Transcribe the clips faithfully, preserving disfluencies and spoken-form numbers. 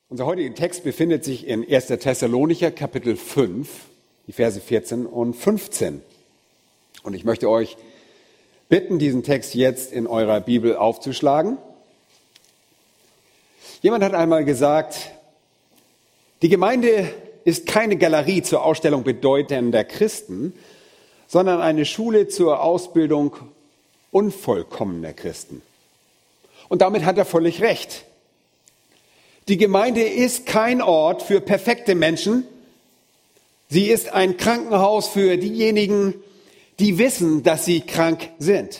Unser heutiger Text befindet sich in erster Thessalonicher Kapitel fünf, die Verse vierzehn und fünfzehn. Und ich möchte euch bitten, diesen Text jetzt in eurer Bibel aufzuschlagen. Jemand hat einmal gesagt, die Gemeinde ist keine Galerie zur Ausstellung bedeutender Christen, sondern eine Schule zur Ausbildung unvollkommener Christen. Und damit hat er völlig recht. Die Gemeinde ist kein Ort für perfekte Menschen. Sie ist ein Krankenhaus für diejenigen, die wissen, dass sie krank sind.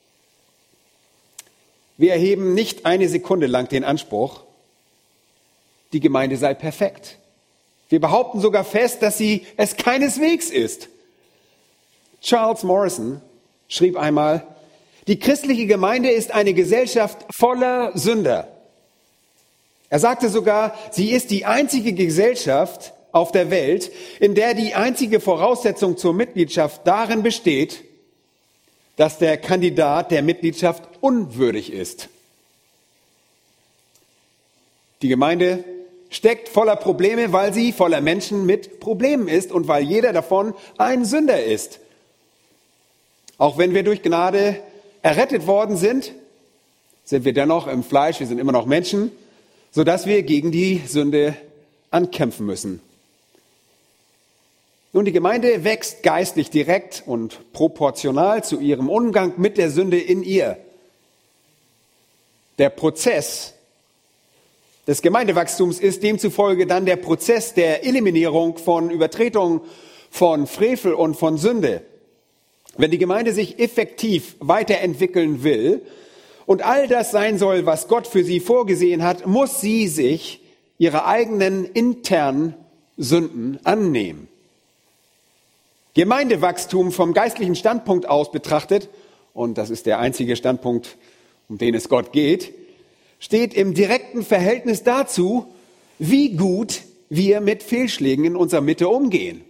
Wir erheben nicht eine Sekunde lang den Anspruch, die Gemeinde sei perfekt. Wir behaupten sogar fest, dass sie es keineswegs ist. Charles Morrison schrieb einmal, die christliche Gemeinde ist eine Gesellschaft voller Sünder. Er sagte sogar, sie ist die einzige Gesellschaft auf der Welt, in der die einzige Voraussetzung zur Mitgliedschaft darin besteht, dass der Kandidat der Mitgliedschaft unwürdig ist. Die Gemeinde steckt voller Probleme, weil sie voller Menschen mit Problemen ist und weil jeder davon ein Sünder ist. Auch wenn wir durch Gnade errettet worden sind, sind wir dennoch im Fleisch, wir sind immer noch Menschen, sodass wir gegen die Sünde ankämpfen müssen. Nun, die Gemeinde wächst geistlich direkt und proportional zu ihrem Umgang mit der Sünde in ihr. Der Prozess des Gemeindewachstums ist demzufolge dann der Prozess der Eliminierung von Übertretungen, von Frevel und von Sünde. Wenn die Gemeinde sich effektiv weiterentwickeln will und all das sein soll, was Gott für sie vorgesehen hat, muss sie sich ihrer eigenen internen Sünden annehmen. Gemeindewachstum vom geistlichen Standpunkt aus betrachtet, und das ist der einzige Standpunkt, um den es Gott geht, steht im direkten Verhältnis dazu, wie gut wir mit Fehlschlägen in unserer Mitte umgehen.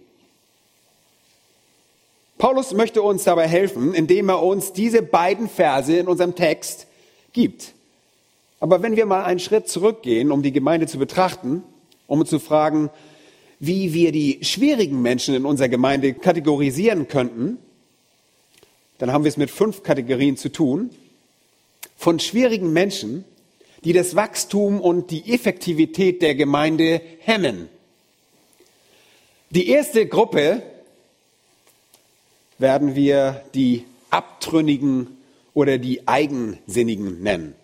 Paulus möchte uns dabei helfen, indem er uns diese beiden Verse in unserem Text gibt. Aber wenn wir mal einen Schritt zurückgehen, um die Gemeinde zu betrachten, um zu fragen, wie wir die schwierigen Menschen in unserer Gemeinde kategorisieren könnten, dann haben wir es mit fünf Kategorien zu tun. Von schwierigen Menschen, die das Wachstum und die Effektivität der Gemeinde hemmen. Die erste Gruppe werden wir die Abtrünnigen oder die Eigensinnigen nennen.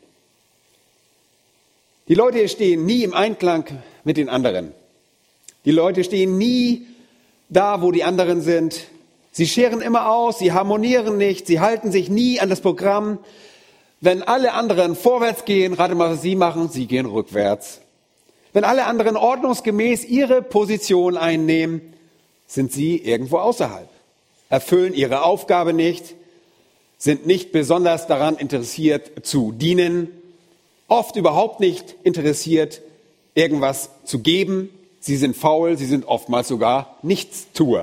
Die Leute stehen nie im Einklang mit den anderen. Die Leute stehen nie da, wo die anderen sind. Sie scheren immer aus, sie harmonieren nicht, sie halten sich nie an das Programm. Wenn alle anderen vorwärts gehen, rate mal, was sie machen, sie gehen rückwärts. Wenn alle anderen ordnungsgemäß ihre Position einnehmen, sind sie irgendwo außerhalb, erfüllen ihre Aufgabe nicht, sind nicht besonders daran interessiert zu dienen, oft überhaupt nicht interessiert, irgendwas zu geben. Sie sind faul, sie sind oftmals sogar Nichtstuer.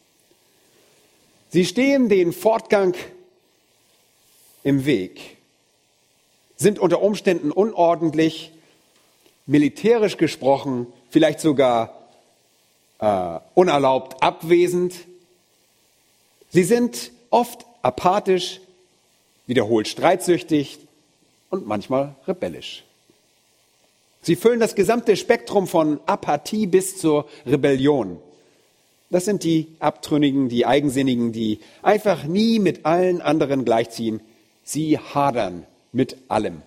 Sie stehen den Fortgang im Weg, sind unter Umständen unordentlich, militärisch gesprochen, vielleicht sogar äh, unerlaubt abwesend. Sie sind oft apathisch, wiederholt streitsüchtig und manchmal rebellisch. Sie füllen das gesamte Spektrum von Apathie bis zur Rebellion. Das sind die Abtrünnigen, die Eigensinnigen, die einfach nie mit allen anderen gleichziehen. Sie hadern mit allem.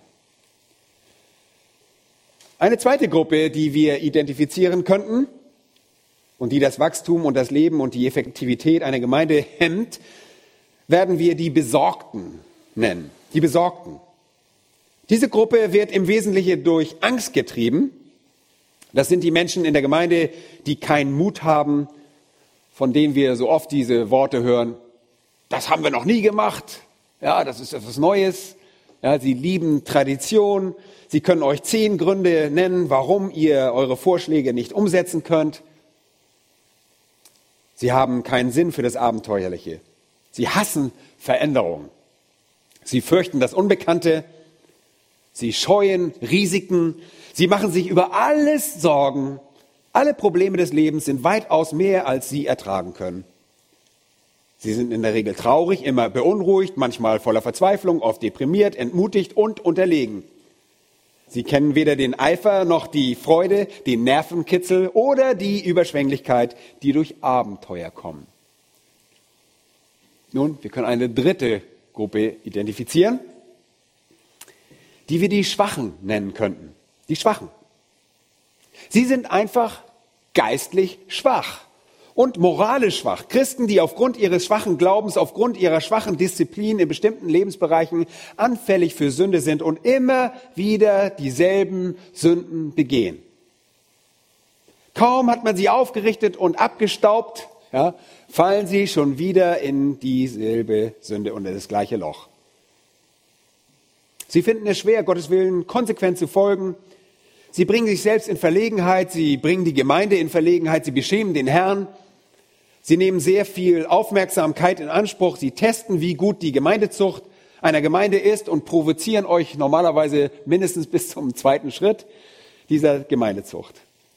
Eine zweite Gruppe, die wir identifizieren könnten und die das Wachstum und das Leben und die Effektivität einer Gemeinde hemmt, werden wir die Besorgten nennen. Die Besorgten. Diese Gruppe wird im Wesentlichen durch Angst getrieben. Das sind die Menschen in der Gemeinde, die keinen Mut haben, von denen wir so oft diese Worte hören, das haben wir noch nie gemacht, ja, das ist etwas Neues. Ja, sie lieben Tradition, sie können euch zehn Gründe nennen, warum ihr eure Vorschläge nicht umsetzen könnt. Sie haben keinen Sinn für das Abenteuerliche. Sie hassen Veränderung. Sie fürchten das Unbekannte. Sie scheuen Risiken. Sie machen sich über alles Sorgen. Alle Probleme des Lebens sind weitaus mehr, als sie ertragen können. Sie sind in der Regel traurig, immer beunruhigt, manchmal voller Verzweiflung, oft deprimiert, entmutigt und unterlegen. Sie kennen weder den Eifer noch die Freude, den Nervenkitzel oder die Überschwänglichkeit, die durch Abenteuer kommen. Nun, wir können eine dritte Gruppe identifizieren, die wir die Schwachen nennen könnten. Die Schwachen. Sie sind einfach geistlich schwach und moralisch schwach. Christen, die aufgrund ihres schwachen Glaubens, aufgrund ihrer schwachen Disziplin in bestimmten Lebensbereichen anfällig für Sünde sind und immer wieder dieselben Sünden begehen. Kaum hat man sie aufgerichtet und abgestaubt, ja, fallen sie schon wieder in dieselbe Sünde unter das gleiche Loch. Sie finden es schwer, Gottes Willen konsequent zu folgen. Sie bringen sich selbst in Verlegenheit, sie bringen die Gemeinde in Verlegenheit, sie beschämen den Herrn. Sie nehmen sehr viel Aufmerksamkeit in Anspruch, sie testen, wie gut die Gemeindezucht einer Gemeinde ist und provozieren euch normalerweise mindestens bis zum zweiten Schritt dieser Gemeindezucht.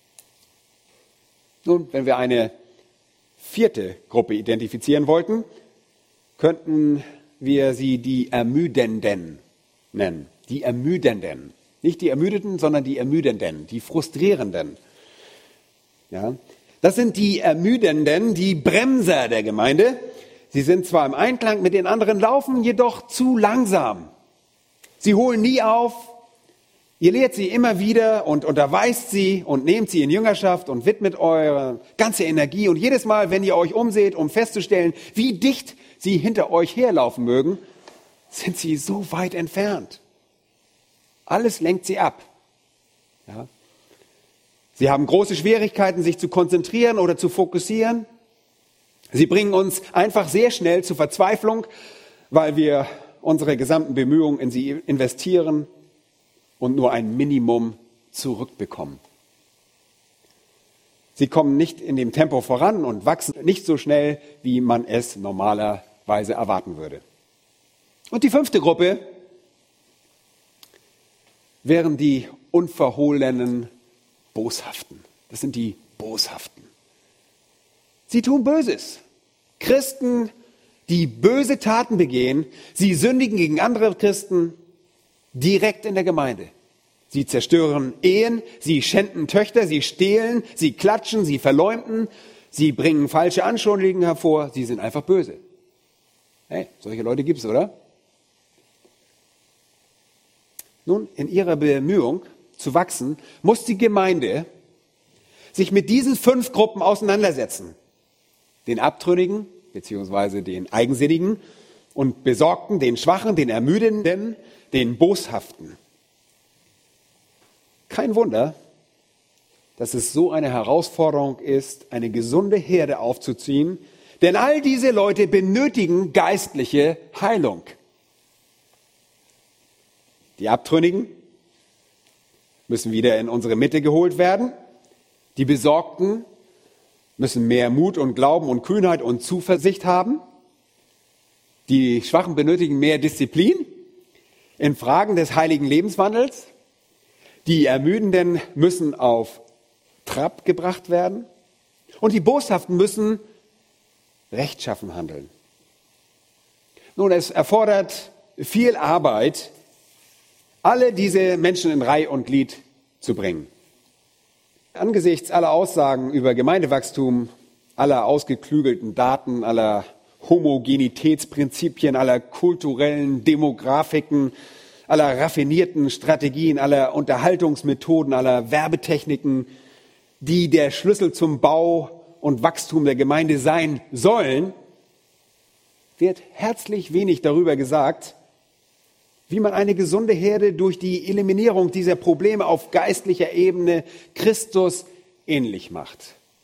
Nun, wenn wir eine vierte Gruppe identifizieren wollten, könnten wir sie die Ermüdenden nennen. Die Ermüdenden. Nicht die Ermüdeten, sondern die Ermüdenden, die Frustrierenden. Ja, das sind die Ermüdenden, die Bremser der Gemeinde. Sie sind zwar im Einklang mit den anderen, laufen jedoch zu langsam. Sie holen nie auf. Ihr lehrt sie immer wieder und unterweist sie und nehmt sie in Jüngerschaft und widmet eure ganze Energie. Und jedes Mal, wenn ihr euch umseht, um festzustellen, wie dicht sie hinter euch herlaufen mögen, sind sie so weit entfernt. Alles lenkt sie ab. Ja. Sie haben große Schwierigkeiten, sich zu konzentrieren oder zu fokussieren. Sie bringen uns einfach sehr schnell zur Verzweiflung, weil wir unsere gesamten Bemühungen in sie investieren und nur ein Minimum zurückbekommen. Sie kommen nicht in dem Tempo voran und wachsen nicht so schnell, wie man es normalerweise erwarten würde. Und die fünfte Gruppe wären die unverhohlenen Boshaften. Das sind die Boshaften. Sie tun Böses. Christen, die böse Taten begehen, sie sündigen gegen andere Christen direkt in der Gemeinde. Sie zerstören Ehen, sie schänden Töchter, sie stehlen, sie klatschen, sie verleumden, sie bringen falsche Anschuldigungen hervor, sie sind einfach böse. Hey, solche Leute gibt es, oder? Nun, in ihrer Bemühung zu wachsen, muss die Gemeinde sich mit diesen fünf Gruppen auseinandersetzen. Den Abtrünnigen, beziehungsweise den Eigensinnigen und Besorgten, den Schwachen, den Ermüdenden, den Boshaften. Kein Wunder, dass es so eine Herausforderung ist, eine gesunde Herde aufzuziehen, denn all diese Leute benötigen geistliche Heilung. Die Abtrünnigen müssen wieder in unsere Mitte geholt werden. Die Besorgten müssen mehr Mut und Glauben und Kühnheit und Zuversicht haben. Die Schwachen benötigen mehr Disziplin in Fragen des heiligen Lebenswandels. Die Ermüdenden müssen auf Trab gebracht werden. Und die Boshaften müssen rechtschaffen handeln. Nun, es erfordert viel Arbeit, alle diese Menschen in Reih und Glied zu bringen. Angesichts aller Aussagen über Gemeindewachstum, aller ausgeklügelten Daten, aller Homogenitätsprinzipien, aller kulturellen Demografiken, aller raffinierten Strategien, aller Unterhaltungsmethoden, aller Werbetechniken, die der Schlüssel zum Bau und Wachstum der Gemeinde sein sollen, wird herzlich wenig darüber gesagt, wie man eine gesunde Herde durch die Eliminierung dieser Probleme auf geistlicher Ebene Christus ähnlich macht.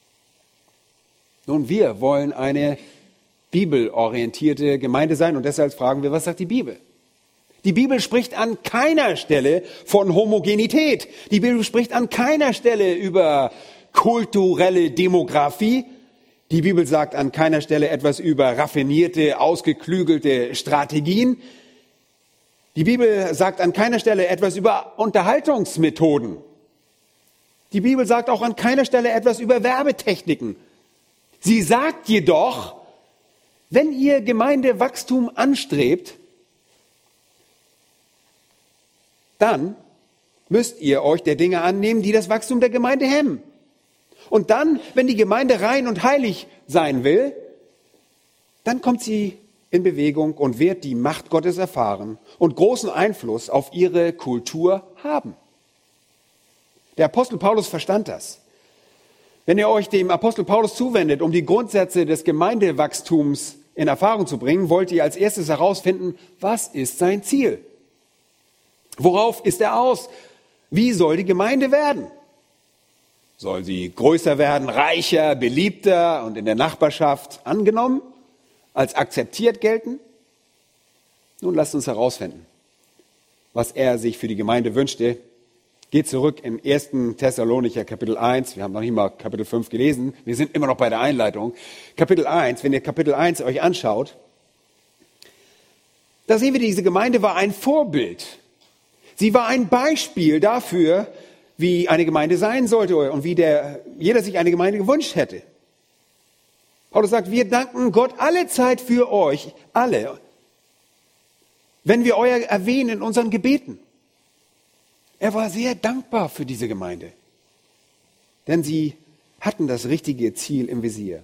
Nun, wir wollen eine bibelorientierte Gemeinde sein und deshalb fragen wir, was sagt die Bibel? Die Bibel spricht an keiner Stelle von Homogenität. Die Bibel spricht an keiner Stelle über kulturelle Demografie. Die Bibel sagt an keiner Stelle etwas über raffinierte, ausgeklügelte Strategien. Die Bibel sagt an keiner Stelle etwas über Unterhaltungsmethoden. Die Bibel sagt auch an keiner Stelle etwas über Werbetechniken. Sie sagt jedoch, wenn ihr Gemeindewachstum anstrebt, dann müsst ihr euch der Dinge annehmen, die das Wachstum der Gemeinde hemmen. Und dann, wenn die Gemeinde rein und heilig sein will, dann kommt sie in Bewegung und wird die Macht Gottes erfahren und großen Einfluss auf ihre Kultur haben. Der Apostel Paulus verstand das. Wenn ihr euch dem Apostel Paulus zuwendet, um die Grundsätze des Gemeindewachstums in Erfahrung zu bringen, wollt ihr als erstes herausfinden, was ist sein Ziel? Worauf ist er aus? Wie soll die Gemeinde werden? Soll sie größer werden, reicher, beliebter und in der Nachbarschaft angenommen, als akzeptiert gelten? Nun lasst uns herausfinden, was er sich für die Gemeinde wünschte. Geht zurück im ersten Thessalonicher Kapitel eins. Wir haben noch nicht mal Kapitel fünf gelesen. Wir sind immer noch bei der Einleitung. Kapitel eins, wenn ihr Kapitel eins euch anschaut, da sehen wir, diese Gemeinde war ein Vorbild. Sie war ein Beispiel dafür, wie eine Gemeinde sein sollte und wie der, jeder sich eine Gemeinde gewünscht hätte. Paulus sagt, wir danken Gott alle Zeit für euch, alle, wenn wir euer erwähnen in unseren Gebeten. Er war sehr dankbar für diese Gemeinde, denn sie hatten das richtige Ziel im Visier.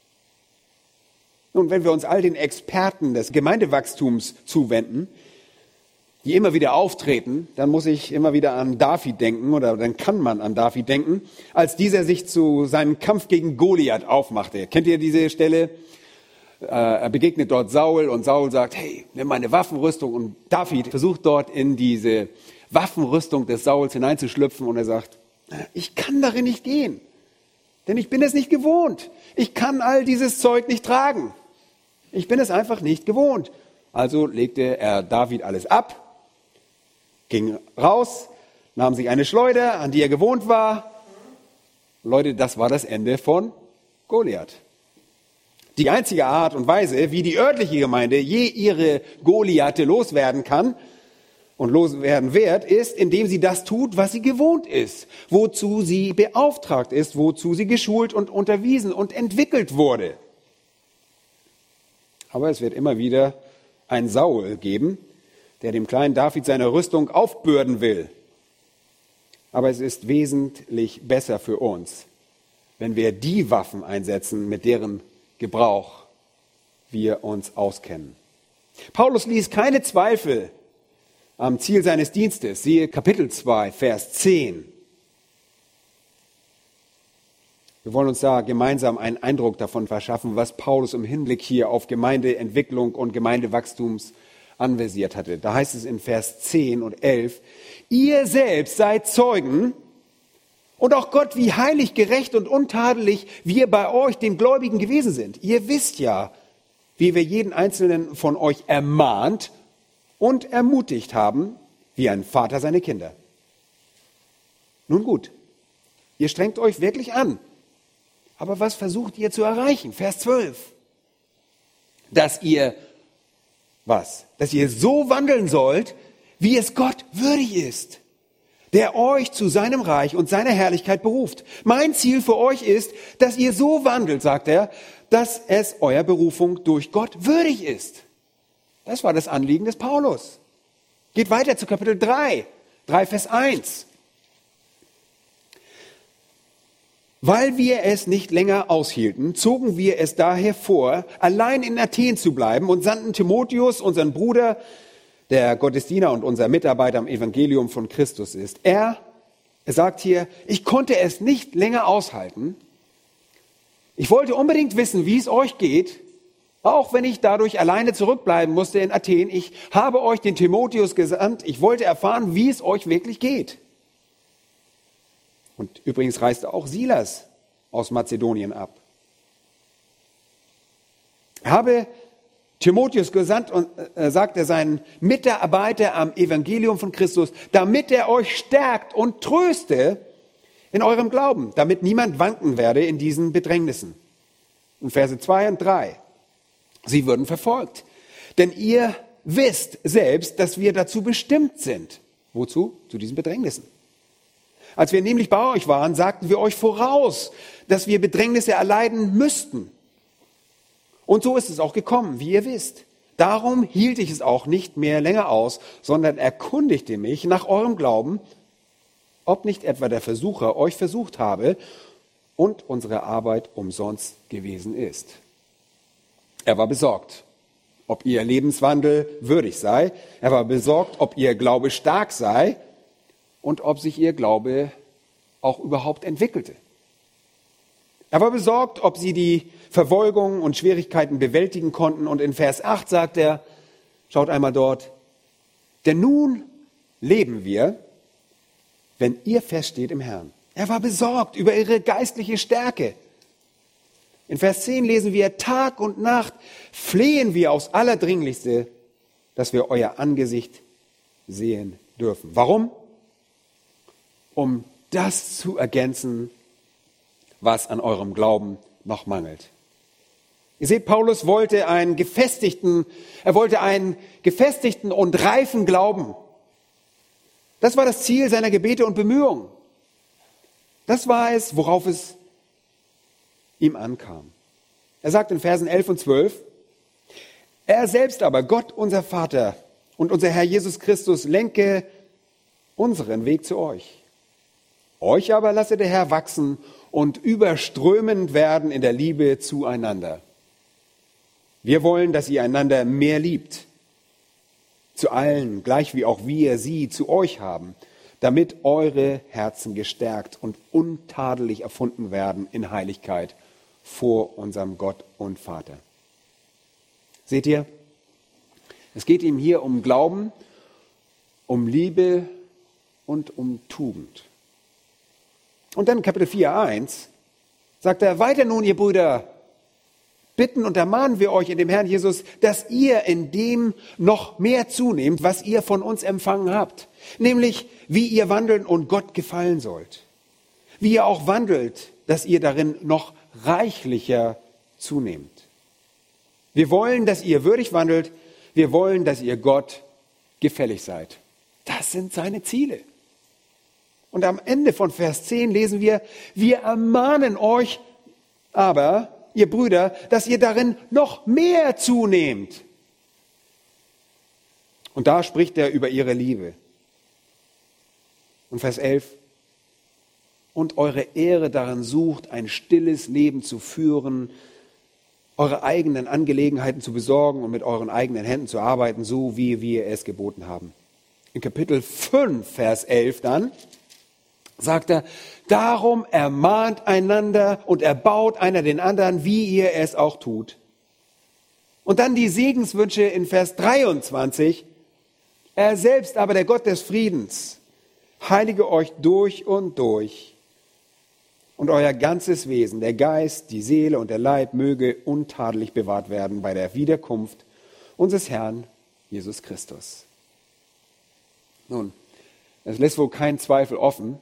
Nun, wenn wir uns all den Experten des Gemeindewachstums zuwenden, die immer wieder auftreten, dann muss ich immer wieder an David denken oder dann kann man an David denken, als dieser sich zu seinem Kampf gegen Goliath aufmachte. Kennt ihr diese Stelle? Er begegnet dort Saul und Saul sagt, hey, nimm meine Waffenrüstung, und David versucht dort in diese Waffenrüstung des Sauls hineinzuschlüpfen und er sagt, ich kann darin nicht gehen, denn ich bin es nicht gewohnt. Ich kann all dieses Zeug nicht tragen. Ich bin es einfach nicht gewohnt. Also legte er David alles ab, ging raus, nahm sich eine Schleuder, an die er gewohnt war. Leute, das war das Ende von Goliath. Die einzige Art und Weise, wie die örtliche Gemeinde je ihre Goliathe loswerden kann und loswerden wird, ist, indem sie das tut, was sie gewohnt ist, wozu sie beauftragt ist, wozu sie geschult und unterwiesen und entwickelt wurde. Aber es wird immer wieder einen Saul geben, der dem kleinen David seine Rüstung aufbürden will. Aber es ist wesentlich besser für uns, wenn wir die Waffen einsetzen, mit deren Gebrauch wir uns auskennen. Paulus ließ keine Zweifel am Ziel seines Dienstes. Siehe Kapitel zwei, Vers zehn. Wir wollen uns da gemeinsam einen Eindruck davon verschaffen, was Paulus im Hinblick hier auf Gemeindeentwicklung und Gemeindewachstums anvisiert hatte. Da heißt es in Vers zehn und elf, ihr selbst seid Zeugen und auch Gott, wie heilig, gerecht und untadelig wir bei euch, den Gläubigen, gewesen sind. Ihr wisst ja, wie wir jeden Einzelnen von euch ermahnt und ermutigt haben, wie ein Vater seine Kinder. Nun gut, ihr strengt euch wirklich an. Aber was versucht ihr zu erreichen? Vers zwölf. Dass ihr, was? Dass ihr so wandeln sollt, wie es Gott würdig ist, der euch zu seinem Reich und seiner Herrlichkeit beruft. Mein Ziel für euch ist, dass ihr so wandelt, sagt er, dass es eurer Berufung durch Gott würdig ist. Das war das Anliegen des Paulus. Geht weiter zu Kapitel drei, drei Vers eins. Weil wir es nicht länger aushielten, zogen wir es daher vor, allein in Athen zu bleiben und sandten Timotheus, unseren Bruder, der Gottesdiener und unser Mitarbeiter am Evangelium von Christus ist. Er, er sagt hier, ich konnte es nicht länger aushalten. Ich wollte unbedingt wissen, wie es euch geht, auch wenn ich dadurch alleine zurückbleiben musste in Athen. Ich habe euch den Timotheus gesandt. Ich wollte erfahren, wie es euch wirklich geht. Und übrigens reiste auch Silas aus Mazedonien ab. Habe Timotheus gesandt und äh, sagte seinen Mitarbeiter am Evangelium von Christus, damit er euch stärkt und tröste in eurem Glauben, damit niemand wanken werde in diesen Bedrängnissen. In Verse zwei und drei. Sie würden verfolgt, denn ihr wisst selbst, dass wir dazu bestimmt sind. Wozu? Zu diesen Bedrängnissen. Als wir nämlich bei euch waren, sagten wir euch voraus, dass wir Bedrängnisse erleiden müssten. Und so ist es auch gekommen, wie ihr wisst. Darum hielt ich es auch nicht mehr länger aus, sondern erkundigte mich nach eurem Glauben, ob nicht etwa der Versucher euch versucht habe und unsere Arbeit umsonst gewesen ist. Er war besorgt, ob ihr Lebenswandel würdig sei. Er war besorgt, ob ihr Glaube stark sei und ob sich ihr Glaube auch überhaupt entwickelte. Er war besorgt, ob sie die Verfolgung und Schwierigkeiten bewältigen konnten. Und in Vers acht sagt er, schaut einmal dort, denn nun leben wir, wenn ihr feststeht im Herrn. Er war besorgt über ihre geistliche Stärke. In Vers zehn lesen wir, Tag und Nacht flehen wir aufs Allerdringlichste, dass wir euer Angesicht sehen dürfen. Warum? Um das zu ergänzen, was an eurem Glauben noch mangelt. Ihr seht, Paulus wollte einen gefestigten, er wollte einen gefestigten und reifen Glauben. Das war das Ziel seiner Gebete und Bemühungen. Das war es, worauf es ihm ankam. Er sagt in Versen elf und zwölf, er selbst aber, Gott, unser Vater und unser Herr Jesus Christus, lenke unseren Weg zu euch. Euch aber lasse der Herr wachsen und überströmend werden in der Liebe zueinander. Wir wollen, dass ihr einander mehr liebt, zu allen, gleich wie auch wir sie zu euch haben, damit eure Herzen gestärkt und untadelig erfunden werden in Heiligkeit vor unserem Gott und Vater. Seht ihr, es geht ihm hier um Glauben, um Liebe und um Tugend. Und dann Kapitel vier, eins sagt er, weiter nun, ihr Brüder, bitten und ermahnen wir euch in dem Herrn Jesus, dass ihr in dem noch mehr zunehmt, was ihr von uns empfangen habt. Nämlich, wie ihr wandeln und Gott gefallen sollt. Wie ihr auch wandelt, dass ihr darin noch reichlicher zunehmt. Wir wollen, dass ihr würdig wandelt. Wir wollen, dass ihr Gott gefällig seid. Das sind seine Ziele. Und am Ende von Vers zehn lesen wir, wir ermahnen euch aber, ihr Brüder, dass ihr darin noch mehr zunehmt. Und da spricht er über ihre Liebe. Und Vers elf, und eure Ehre darin sucht, ein stilles Leben zu führen, eure eigenen Angelegenheiten zu besorgen und mit euren eigenen Händen zu arbeiten, so wie wir es geboten haben. In Kapitel fünf, Vers elf dann, sagt er, darum ermahnt einander und erbaut einer den anderen, wie ihr es auch tut. Und dann die Segenswünsche in Vers dreiundzwanzig. Er selbst aber, der Gott des Friedens, heilige euch durch und durch. Und euer ganzes Wesen, der Geist, die Seele und der Leib möge untadelig bewahrt werden bei der Wiederkunft unseres Herrn Jesus Christus. Nun, es lässt wohl keinen Zweifel offen,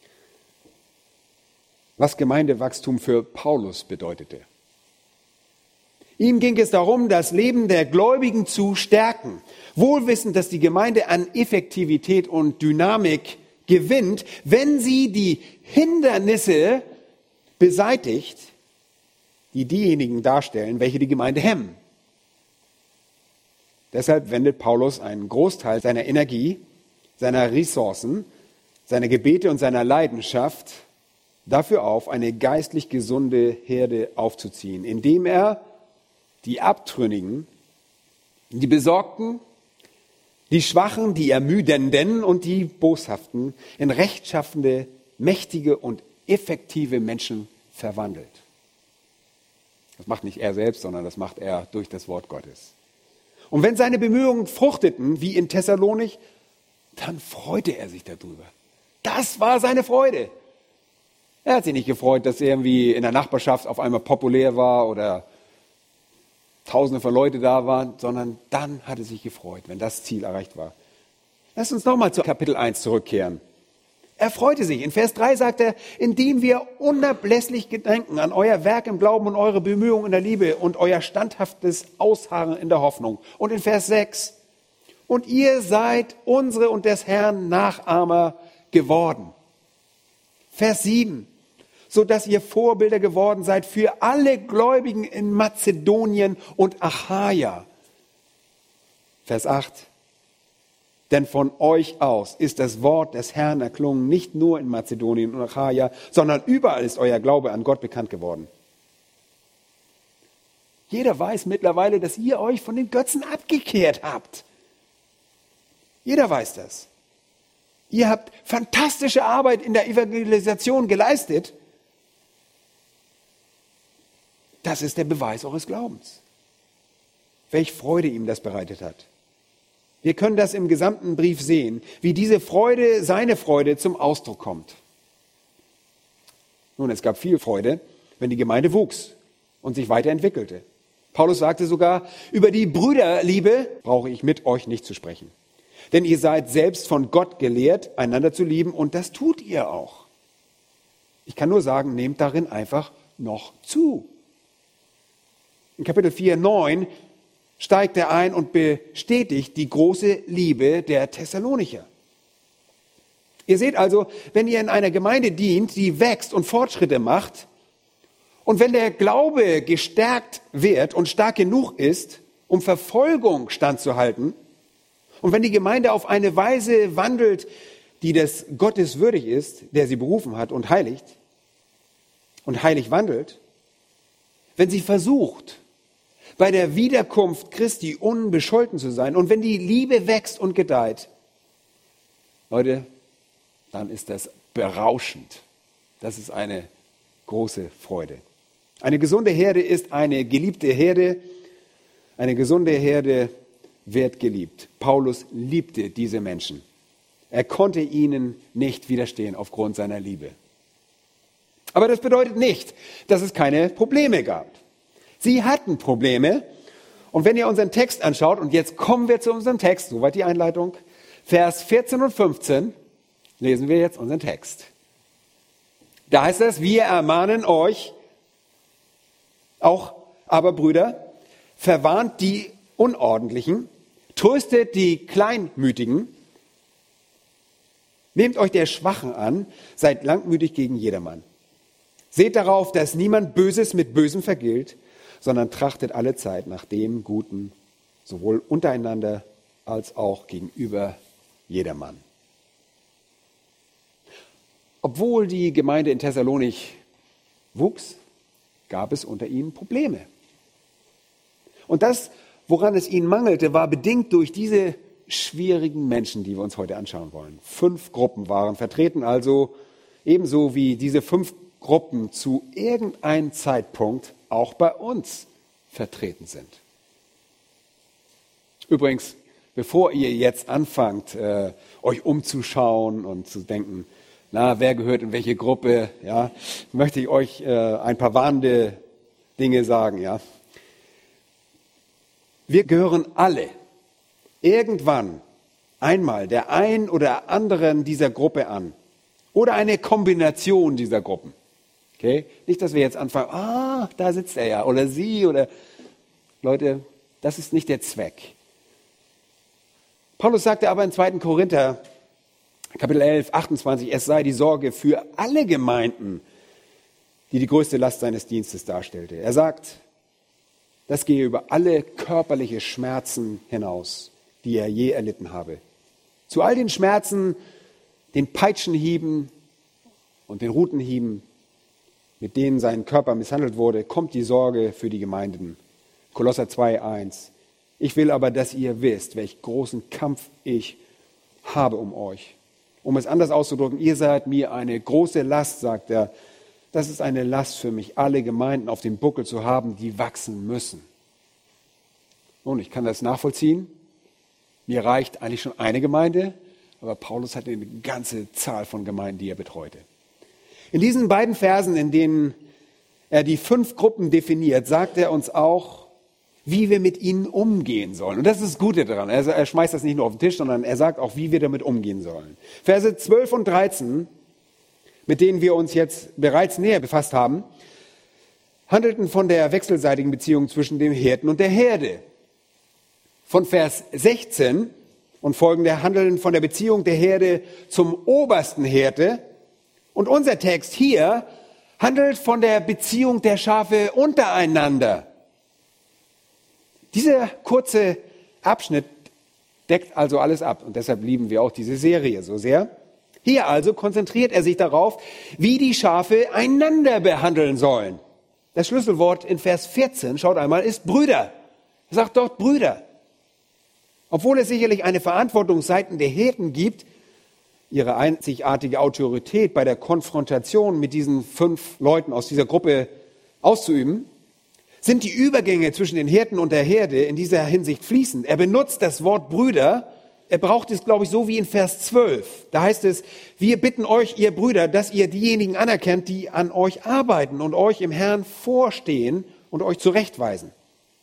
was Gemeindewachstum für Paulus bedeutete. Ihm ging es darum, das Leben der Gläubigen zu stärken, wohlwissend, dass die Gemeinde an Effektivität und Dynamik gewinnt, wenn sie die Hindernisse beseitigt, die diejenigen darstellen, welche die Gemeinde hemmen. Deshalb wendet Paulus einen Großteil seiner Energie, seiner Ressourcen, seiner Gebete und seiner Leidenschaft dafür auf, eine geistlich gesunde Herde aufzuziehen, indem er die Abtrünnigen, die Besorgten, die Schwachen, die Ermüdenden und die Boshaften in rechtschaffende, mächtige und effektive Menschen verwandelt. Das macht nicht er selbst, sondern das macht er durch das Wort Gottes. Und wenn seine Bemühungen fruchteten, wie in Thessalonich, dann freute er sich darüber. Das war seine Freude. Er hat sich nicht gefreut, dass er irgendwie in der Nachbarschaft auf einmal populär war oder Tausende von Leuten da waren, sondern dann hat er sich gefreut, wenn das Ziel erreicht war. Lass uns nochmal zu Kapitel eins zurückkehren. Er freute sich. In Vers drei sagt er, indem wir unablässig gedenken an euer Werk im Glauben und eure Bemühungen in der Liebe und euer standhaftes Ausharren in der Hoffnung. Und in Vers sechs, und ihr seid unsere und des Herrn Nachahmer geworden. Vers sieben. So dass ihr Vorbilder geworden seid für alle Gläubigen in Mazedonien und Achaia. Vers acht. Denn von euch aus ist das Wort des Herrn erklungen, nicht nur in Mazedonien und Achaia, sondern überall ist euer Glaube an Gott bekannt geworden. Jeder weiß mittlerweile, dass ihr euch von den Götzen abgekehrt habt. Jeder weiß das. Ihr habt fantastische Arbeit in der Evangelisation geleistet. Das ist der Beweis eures Glaubens. Welch Freude ihm das bereitet hat. Wir können das im gesamten Brief sehen, wie diese Freude, seine Freude zum Ausdruck kommt. Nun, es gab viel Freude, wenn die Gemeinde wuchs und sich weiterentwickelte. Paulus sagte sogar, über die Brüderliebe brauche ich mit euch nicht zu sprechen. Denn ihr seid selbst von Gott gelehrt, einander zu lieben, und das tut ihr auch. Ich kann nur sagen, nehmt darin einfach noch zu. In Kapitel vier, neun steigt er ein und bestätigt die große Liebe der Thessalonicher. Ihr seht also, wenn ihr in einer Gemeinde dient, die wächst und Fortschritte macht, und wenn der Glaube gestärkt wird und stark genug ist, um Verfolgung standzuhalten, und wenn die Gemeinde auf eine Weise wandelt, die des Gottes würdig ist, der sie berufen hat und heiligt, und heilig wandelt, wenn sie versucht, bei der Wiederkunft Christi unbescholten zu sein, und wenn die Liebe wächst und gedeiht, Leute, dann ist das berauschend. Das ist eine große Freude. Eine gesunde Herde ist eine geliebte Herde. Eine gesunde Herde wird geliebt. Paulus liebte diese Menschen. Er konnte ihnen nicht widerstehen aufgrund seiner Liebe. Aber das bedeutet nicht, dass es keine Probleme gab. Sie hatten Probleme. Und wenn ihr unseren Text anschaut, und jetzt kommen wir zu unserem Text, soweit die Einleitung, Vers vierzehn und fünfzehn, lesen wir jetzt unseren Text. Da heißt es, wir ermahnen euch, auch aber Brüder, verwarnt die Unordentlichen, tröstet die Kleinmütigen, nehmt euch der Schwachen an, seid langmütig gegen jedermann. Seht darauf, dass niemand Böses mit Bösem vergilt, sondern trachtet alle Zeit nach dem Guten, sowohl untereinander als auch gegenüber jedermann. Obwohl die Gemeinde in Thessalonich wuchs, gab es unter ihnen Probleme. Und das, woran es ihnen mangelte, war bedingt durch diese schwierigen Menschen, die wir uns heute anschauen wollen. Fünf Gruppen waren vertreten, also ebenso wie diese fünf Gruppen zu irgendeinem Zeitpunkt auch bei uns vertreten sind. Übrigens, bevor ihr jetzt anfangt, äh, euch umzuschauen und zu denken, na, wer gehört in welche Gruppe, ja, möchte ich euch äh, ein paar warnende Dinge sagen, ja. Wir gehören alle irgendwann einmal der ein oder anderen dieser Gruppe an oder eine Kombination dieser Gruppen. Okay? Nicht, dass wir jetzt anfangen, ah, da sitzt er ja oder sie oder Leute, das ist nicht der Zweck. Paulus sagte aber in zweiten Korinther, Kapitel elf, achtundzwanzig, es sei die Sorge für alle Gemeinden, die die größte Last seines Dienstes darstellte. Er sagt, das gehe über alle körperliche Schmerzen hinaus, die er je erlitten habe. Zu all den Schmerzen, den Peitschenhieben und den Rutenhieben, mit denen sein Körper misshandelt wurde, kommt die Sorge für die Gemeinden. Kolosser zwei, eins. Ich will aber, dass ihr wisst, welch großen Kampf ich habe um euch. Um es anders auszudrücken, ihr seid mir eine große Last, sagt er. Das ist eine Last für mich, alle Gemeinden auf dem Buckel zu haben, die wachsen müssen. Nun, ich kann das nachvollziehen. Mir reicht eigentlich schon eine Gemeinde, aber Paulus hat eine ganze Zahl von Gemeinden, die er betreute. In diesen beiden Versen, in denen er die fünf Gruppen definiert, sagt er uns auch, wie wir mit ihnen umgehen sollen. Und das ist das Gute daran. Er, er schmeißt das nicht nur auf den Tisch, sondern er sagt auch, wie wir damit umgehen sollen. Verse zwölf und dreizehn, mit denen wir uns jetzt bereits näher befasst haben, handelten von der wechselseitigen Beziehung zwischen dem Hirten und der Herde. Von Vers sechzehn und folgende handeln von der Beziehung der Herde zum obersten Hirte Und unser Text hier handelt von der Beziehung der Schafe untereinander. Dieser kurze Abschnitt deckt also alles ab und deshalb lieben wir auch diese Serie so sehr. Hier also konzentriert er sich darauf, wie die Schafe einander behandeln sollen. Das Schlüsselwort in Vers vierzehn, schaut einmal, ist Brüder. Er sagt dort Brüder. Obwohl es sicherlich eine Verantwortung seitens der Hirten gibt, ihre einzigartige Autorität bei der Konfrontation mit diesen fünf Leuten aus dieser Gruppe auszuüben, sind die Übergänge zwischen den Hirten und der Herde in dieser Hinsicht fließend. Er benutzt das Wort Brüder, er braucht es, glaube ich, so wie in Vers zwölf. Da heißt es, wir bitten euch, ihr Brüder, dass ihr diejenigen anerkennt, die an euch arbeiten und euch im Herrn vorstehen und euch zurechtweisen.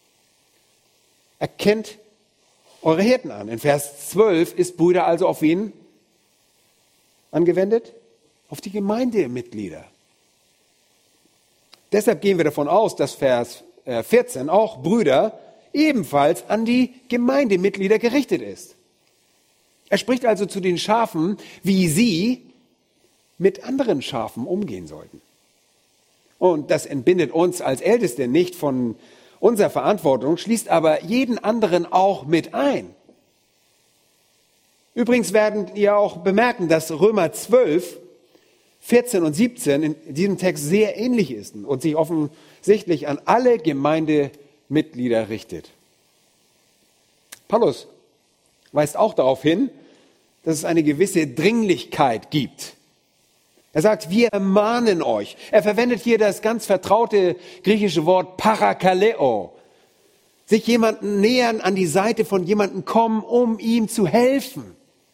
Erkennt eure Hirten an. In Vers zwölf ist Brüder also auf wen angewendet? Auf die Gemeindemitglieder. Deshalb gehen wir davon aus, dass Vers vierzehn auch Brüder ebenfalls an die Gemeindemitglieder gerichtet ist. Er spricht also zu den Schafen, wie sie mit anderen Schafen umgehen sollten. Und das entbindet uns als Älteste nicht von unserer Verantwortung, schließt aber jeden anderen auch mit ein. Übrigens werden ihr auch bemerken, dass Römer zwölf, vierzehn und siebzehn in diesem Text sehr ähnlich ist und sich offensichtlich an alle Gemeindemitglieder richtet. Paulus weist auch darauf hin, dass es eine gewisse Dringlichkeit gibt. Er sagt, wir ermahnen euch. Er verwendet hier das ganz vertraute griechische Wort parakaleo. Sich jemanden nähern, an die Seite von jemandem kommen, um ihm zu helfen.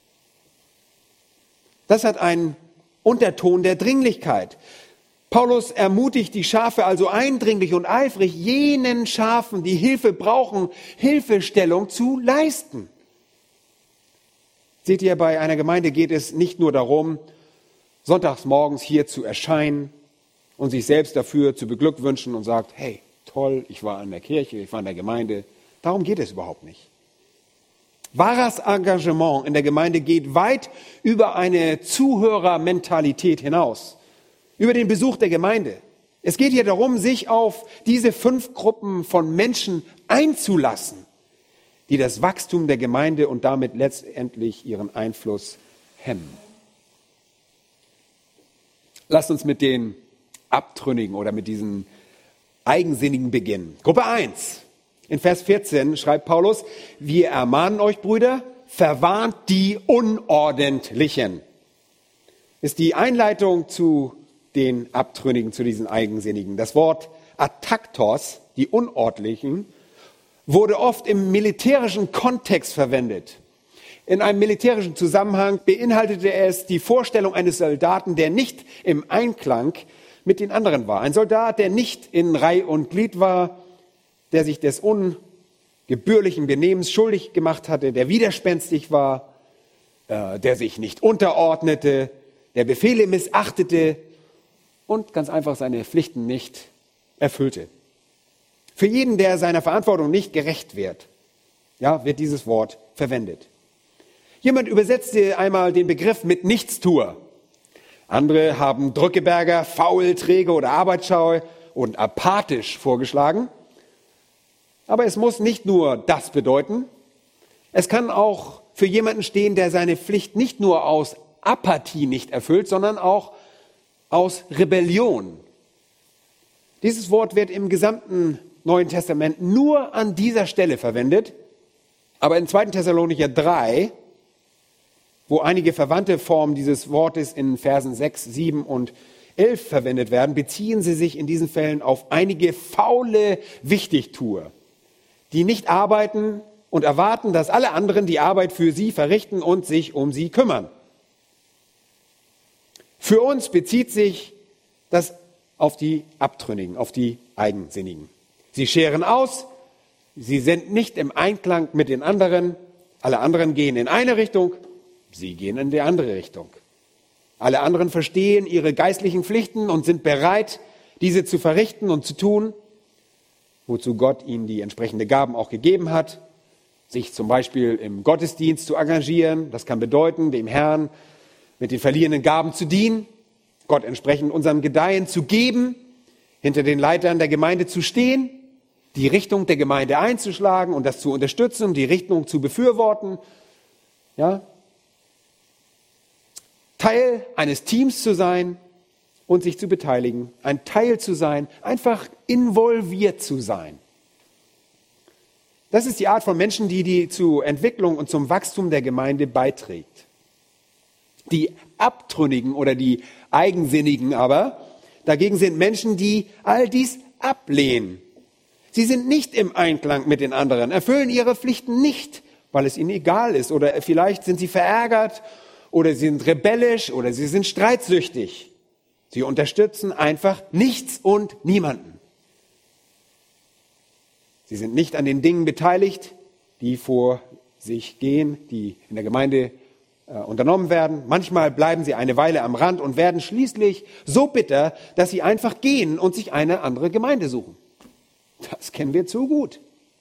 Das hat einen Unterton der Dringlichkeit. Paulus ermutigt die Schafe also eindringlich und eifrig, jenen Schafen, die Hilfe brauchen, Hilfestellung zu leisten. Seht ihr, bei einer Gemeinde geht es nicht nur darum, sonntags morgens hier zu erscheinen und sich selbst dafür zu beglückwünschen und sagt, hey, toll, ich war in der Kirche, ich war in der Gemeinde. Darum geht es überhaupt nicht. Wahres Engagement in der Gemeinde geht weit über eine Zuhörermentalität hinaus, über den Besuch der Gemeinde. Es geht hier darum, sich auf diese fünf Gruppen von Menschen einzulassen, die das Wachstum der Gemeinde und damit letztendlich ihren Einfluss hemmen. Lasst uns mit den Abtrünnigen oder mit diesen Eigensinnigen beginnen. Gruppe eins. In Vers vierzehn schreibt Paulus, wir ermahnen euch, Brüder, verwarnt die Unordentlichen. Ist die Einleitung zu den Abtrünnigen, zu diesen Eigensinnigen. Das Wort ataktos, die Unordentlichen, wurde oft im militärischen Kontext verwendet. In einem militärischen Zusammenhang beinhaltete es die Vorstellung eines Soldaten, der nicht im Einklang mit den anderen war. Ein Soldat, der nicht in Reih und Glied war, der sich des ungebührlichen Benehmens schuldig gemacht hatte, der widerspenstig war, äh, der sich nicht unterordnete, der Befehle missachtete und ganz einfach seine Pflichten nicht erfüllte. Für jeden, der seiner Verantwortung nicht gerecht wird, ja, wird dieses Wort verwendet. Jemand übersetzte einmal den Begriff mit Nichtstuer. Andere haben Drückeberger, faul, träge oder arbeitsscheu und apathisch vorgeschlagen. Aber es muss nicht nur das bedeuten. Es kann auch für jemanden stehen, der seine Pflicht nicht nur aus Apathie nicht erfüllt, sondern auch aus Rebellion. Dieses Wort wird im gesamten Neuen Testament nur an dieser Stelle verwendet. Aber in zweiten Thessalonicher drei, wo einige verwandte Formen dieses Wortes in Versen sechs, sieben und elf verwendet werden, beziehen sie sich in diesen Fällen auf einige faule Wichtigtuer, die nicht arbeiten und erwarten, dass alle anderen die Arbeit für sie verrichten und sich um sie kümmern. Für uns bezieht sich das auf die Abtrünnigen, auf die Eigensinnigen. Sie scheren aus, sie sind nicht im Einklang mit den anderen, alle anderen gehen in eine Richtung, sie gehen in die andere Richtung. Alle anderen verstehen ihre geistlichen Pflichten und sind bereit, diese zu verrichten und zu tun, wozu Gott ihnen die entsprechenden Gaben auch gegeben hat, sich zum Beispiel im Gottesdienst zu engagieren. Das kann bedeuten, dem Herrn mit den verliehenen Gaben zu dienen. Gott entsprechend unserem Gedeihen zu geben, hinter den Leitern der Gemeinde zu stehen, die Richtung der Gemeinde einzuschlagen und das zu unterstützen, die Richtung zu befürworten, ja, Teil eines Teams zu sein und sich zu beteiligen, ein Teil zu sein, einfach involviert zu sein. Das ist die Art von Menschen, die, die zur Entwicklung und zum Wachstum der Gemeinde beiträgt. Die Abtrünnigen oder die Eigensinnigen aber, dagegen sind Menschen, die all dies ablehnen. Sie sind nicht im Einklang mit den anderen, erfüllen ihre Pflichten nicht, weil es ihnen egal ist. Oder vielleicht sind sie verärgert oder sie sind rebellisch oder sie sind streitsüchtig. Sie unterstützen einfach nichts und niemanden. Sie sind nicht an den Dingen beteiligt, die vor sich gehen, die in der Gemeinde äh, unternommen werden. Manchmal bleiben sie eine Weile am Rand und werden schließlich so bitter, dass sie einfach gehen und sich eine andere Gemeinde suchen. Das kennen wir zu gut.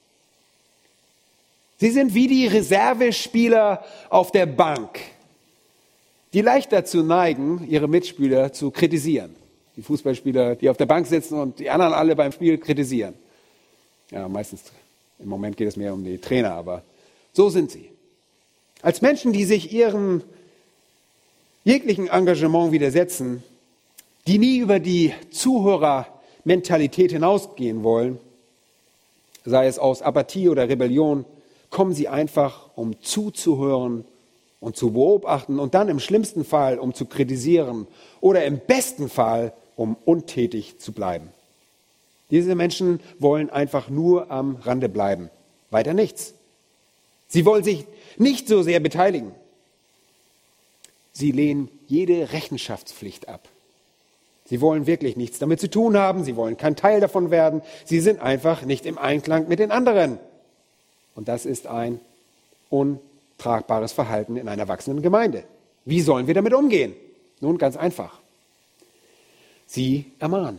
Sie sind wie die Reservespieler auf der Bank, die leicht dazu neigen, ihre Mitspieler zu kritisieren. Die Fußballspieler, die auf der Bank sitzen und die anderen alle beim Spiel kritisieren. Ja, meistens, im Moment geht es mehr um die Trainer, aber so sind sie. Als Menschen, die sich ihrem jeglichen Engagement widersetzen, die nie über die Zuhörermentalität hinausgehen wollen, sei es aus Apathie oder Rebellion, kommen sie einfach, um zuzuhören und zu beobachten und dann im schlimmsten Fall, um zu kritisieren oder im besten Fall, um untätig zu bleiben. Diese Menschen wollen einfach nur am Rande bleiben, weiter nichts. Sie wollen sich nicht so sehr beteiligen. Sie lehnen jede Rechenschaftspflicht ab. Sie wollen wirklich nichts damit zu tun haben, sie wollen kein Teil davon werden, sie sind einfach nicht im Einklang mit den anderen. Und das ist ein untragbares Verhalten in einer wachsenden Gemeinde. Wie sollen wir damit umgehen? Nun, ganz einfach. Sie ermahnen.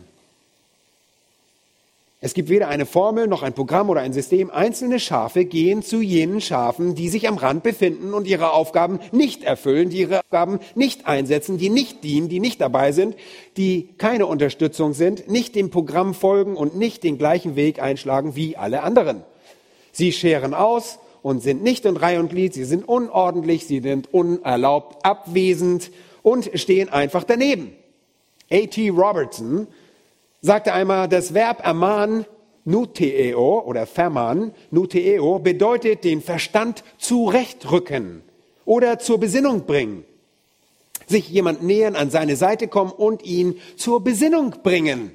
Es gibt weder eine Formel noch ein Programm oder ein System. Einzelne Schafe gehen zu jenen Schafen, die sich am Rand befinden und ihre Aufgaben nicht erfüllen, die ihre Aufgaben nicht einsetzen, die nicht dienen, die nicht dabei sind, die keine Unterstützung sind, nicht dem Programm folgen und nicht den gleichen Weg einschlagen wie alle anderen. Sie scheren aus und sind nicht in Reihe und Glied, sie sind unordentlich, sie sind unerlaubt abwesend und stehen einfach daneben. A T Robertson sagte einmal, das Verb ermahnen, nuteo oder vermahnen, nuteo, bedeutet den Verstand zurechtrücken oder zur Besinnung bringen. Sich jemand nähern, an seine Seite kommen und ihn zur Besinnung bringen.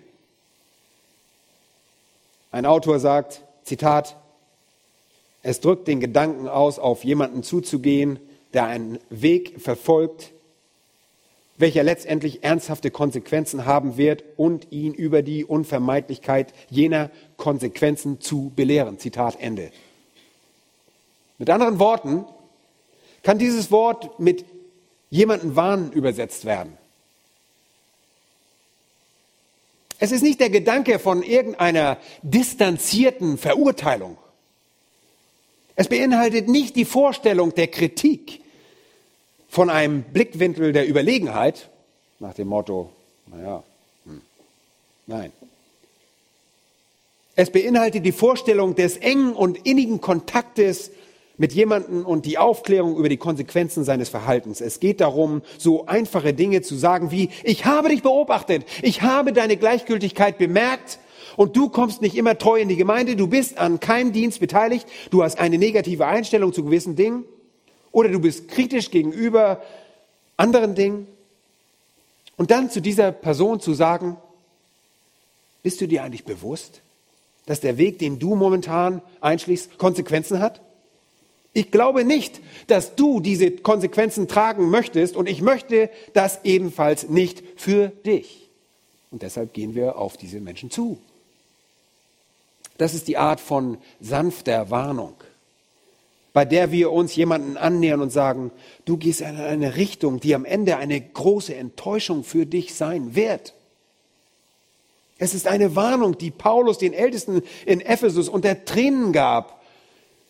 Ein Autor sagt, Zitat, es drückt den Gedanken aus, auf jemanden zuzugehen, der einen Weg verfolgt, welcher letztendlich ernsthafte Konsequenzen haben wird und ihn über die Unvermeidlichkeit jener Konsequenzen zu belehren. Zitat Ende. Mit anderen Worten kann dieses Wort mit jemanden warnen übersetzt werden. Es ist nicht der Gedanke von irgendeiner distanzierten Verurteilung. Es beinhaltet nicht die Vorstellung der Kritik von einem Blickwinkel der Überlegenheit, nach dem Motto, naja, hm, nein. Es beinhaltet die Vorstellung des engen und innigen Kontaktes mit jemandem und die Aufklärung über die Konsequenzen seines Verhaltens. Es geht darum, so einfache Dinge zu sagen wie, ich habe dich beobachtet, ich habe deine Gleichgültigkeit bemerkt und du kommst nicht immer treu in die Gemeinde, du bist an keinem Dienst beteiligt, du hast eine negative Einstellung zu gewissen Dingen. Oder du bist kritisch gegenüber anderen Dingen. Und dann zu dieser Person zu sagen, bist du dir eigentlich bewusst, dass der Weg, den du momentan einschlägst, Konsequenzen hat? Ich glaube nicht, dass du diese Konsequenzen tragen möchtest und ich möchte das ebenfalls nicht für dich. Und deshalb gehen wir auf diese Menschen zu. Das ist die Art von sanfter Warnung, bei der wir uns jemanden annähern und sagen, du gehst in eine Richtung, die am Ende eine große Enttäuschung für dich sein wird. Es ist eine Warnung, die Paulus den Ältesten in Ephesus unter Tränen gab,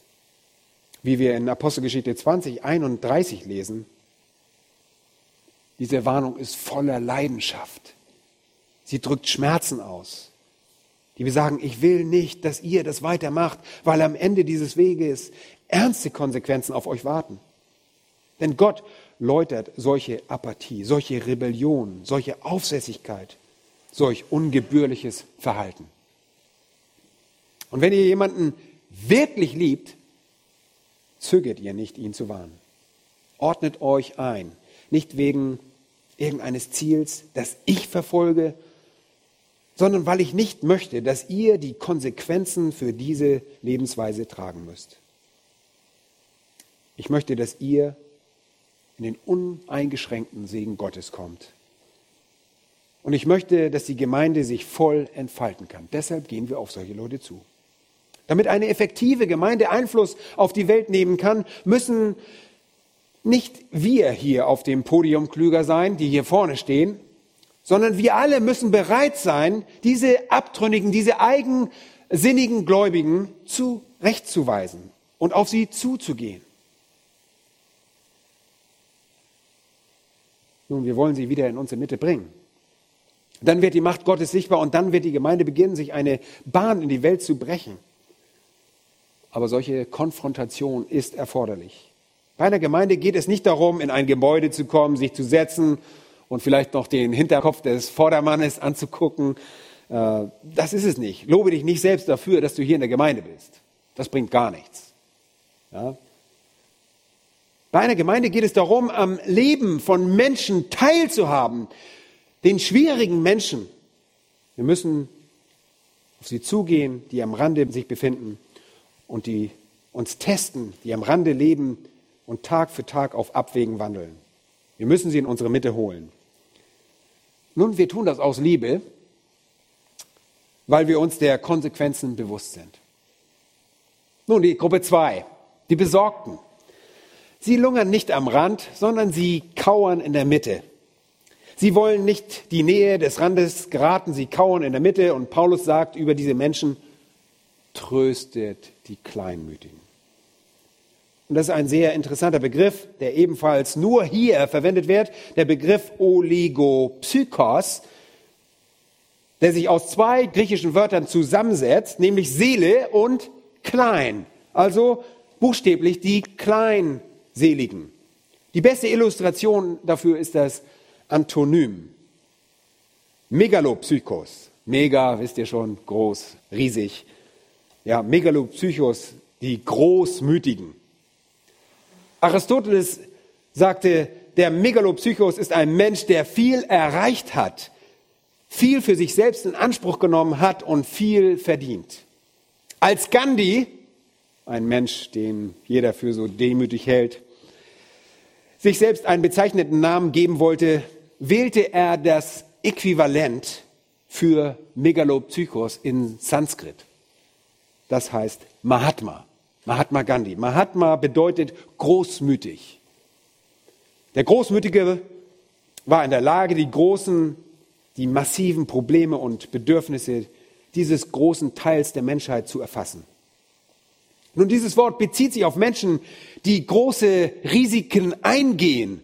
wie wir in Apostelgeschichte zwanzig, einunddreißig lesen. Diese Warnung ist voller Leidenschaft. Sie drückt Schmerzen aus. Die wir sagen, ich will nicht, dass ihr das weitermacht, weil am Ende dieses Weges ernste Konsequenzen auf euch warten. Denn Gott läutert solche Apathie, solche Rebellion, solche Aufsässigkeit, solch ungebührliches Verhalten. Und wenn ihr jemanden wirklich liebt, zögert ihr nicht, ihn zu warnen. Ordnet euch ein, nicht wegen irgendeines Ziels, das ich verfolge, sondern weil ich nicht möchte, dass ihr die Konsequenzen für diese Lebensweise tragen müsst. Ich möchte, dass ihr in den uneingeschränkten Segen Gottes kommt. Und ich möchte, dass die Gemeinde sich voll entfalten kann. Deshalb gehen wir auf solche Leute zu. Damit eine effektive Gemeinde Einfluss auf die Welt nehmen kann, müssen nicht wir hier auf dem Podium klüger sein, die hier vorne stehen, sondern wir alle müssen bereit sein, diese Abtrünnigen, diese eigensinnigen Gläubigen zurechtzuweisen und auf sie zuzugehen. Nun, wir wollen sie wieder in unsere Mitte bringen. Dann wird die Macht Gottes sichtbar und dann wird die Gemeinde beginnen, sich eine Bahn in die Welt zu brechen. Aber solche Konfrontation ist erforderlich. Bei einer Gemeinde geht es nicht darum, in ein Gebäude zu kommen, sich zu setzen und vielleicht noch den Hinterkopf des Vordermannes anzugucken. Das ist es nicht. Lobe dich nicht selbst dafür, dass du hier in der Gemeinde bist. Das bringt gar nichts. Ja? Bei einer Gemeinde geht es darum, am Leben von Menschen teilzuhaben, den schwierigen Menschen. Wir müssen auf sie zugehen, die am Rande sich befinden und die uns testen, die am Rande leben und Tag für Tag auf Abwägen wandeln. Wir müssen sie in unsere Mitte holen. Nun, wir tun das aus Liebe, weil wir uns der Konsequenzen bewusst sind. Nun, die Gruppe zwei, die Besorgten. Sie lungern nicht am Rand, sondern sie kauern in der Mitte. Sie wollen nicht die Nähe des Randes geraten, sie kauern in der Mitte. Und Paulus sagt über diese Menschen, tröstet die Kleinmütigen. Und das ist ein sehr interessanter Begriff, der ebenfalls nur hier verwendet wird. Der Begriff Oligopsykos, der sich aus zwei griechischen Wörtern zusammensetzt, nämlich Seele und Klein. Also buchstäblich die Kleinseligen. Die beste Illustration dafür ist das Antonym. Megalopsykos. Mega, wisst ihr schon, groß, riesig. Ja, Megalopsykos, die Großmütigen. Aristoteles sagte, der Megalopsykos ist ein Mensch, der viel erreicht hat, viel für sich selbst in Anspruch genommen hat und viel verdient. Als Gandhi, ein Mensch, den jeder für so demütig hält, sich selbst einen bezeichneten Namen geben wollte, wählte er das Äquivalent für Megalopsykos in Sanskrit. Das heißt Mahatma. Mahatma Gandhi. Mahatma bedeutet großmütig. Der Großmütige war in der Lage, die großen, die massiven Probleme und Bedürfnisse dieses großen Teils der Menschheit zu erfassen. Nun, dieses Wort bezieht sich auf Menschen, die große Risiken eingehen,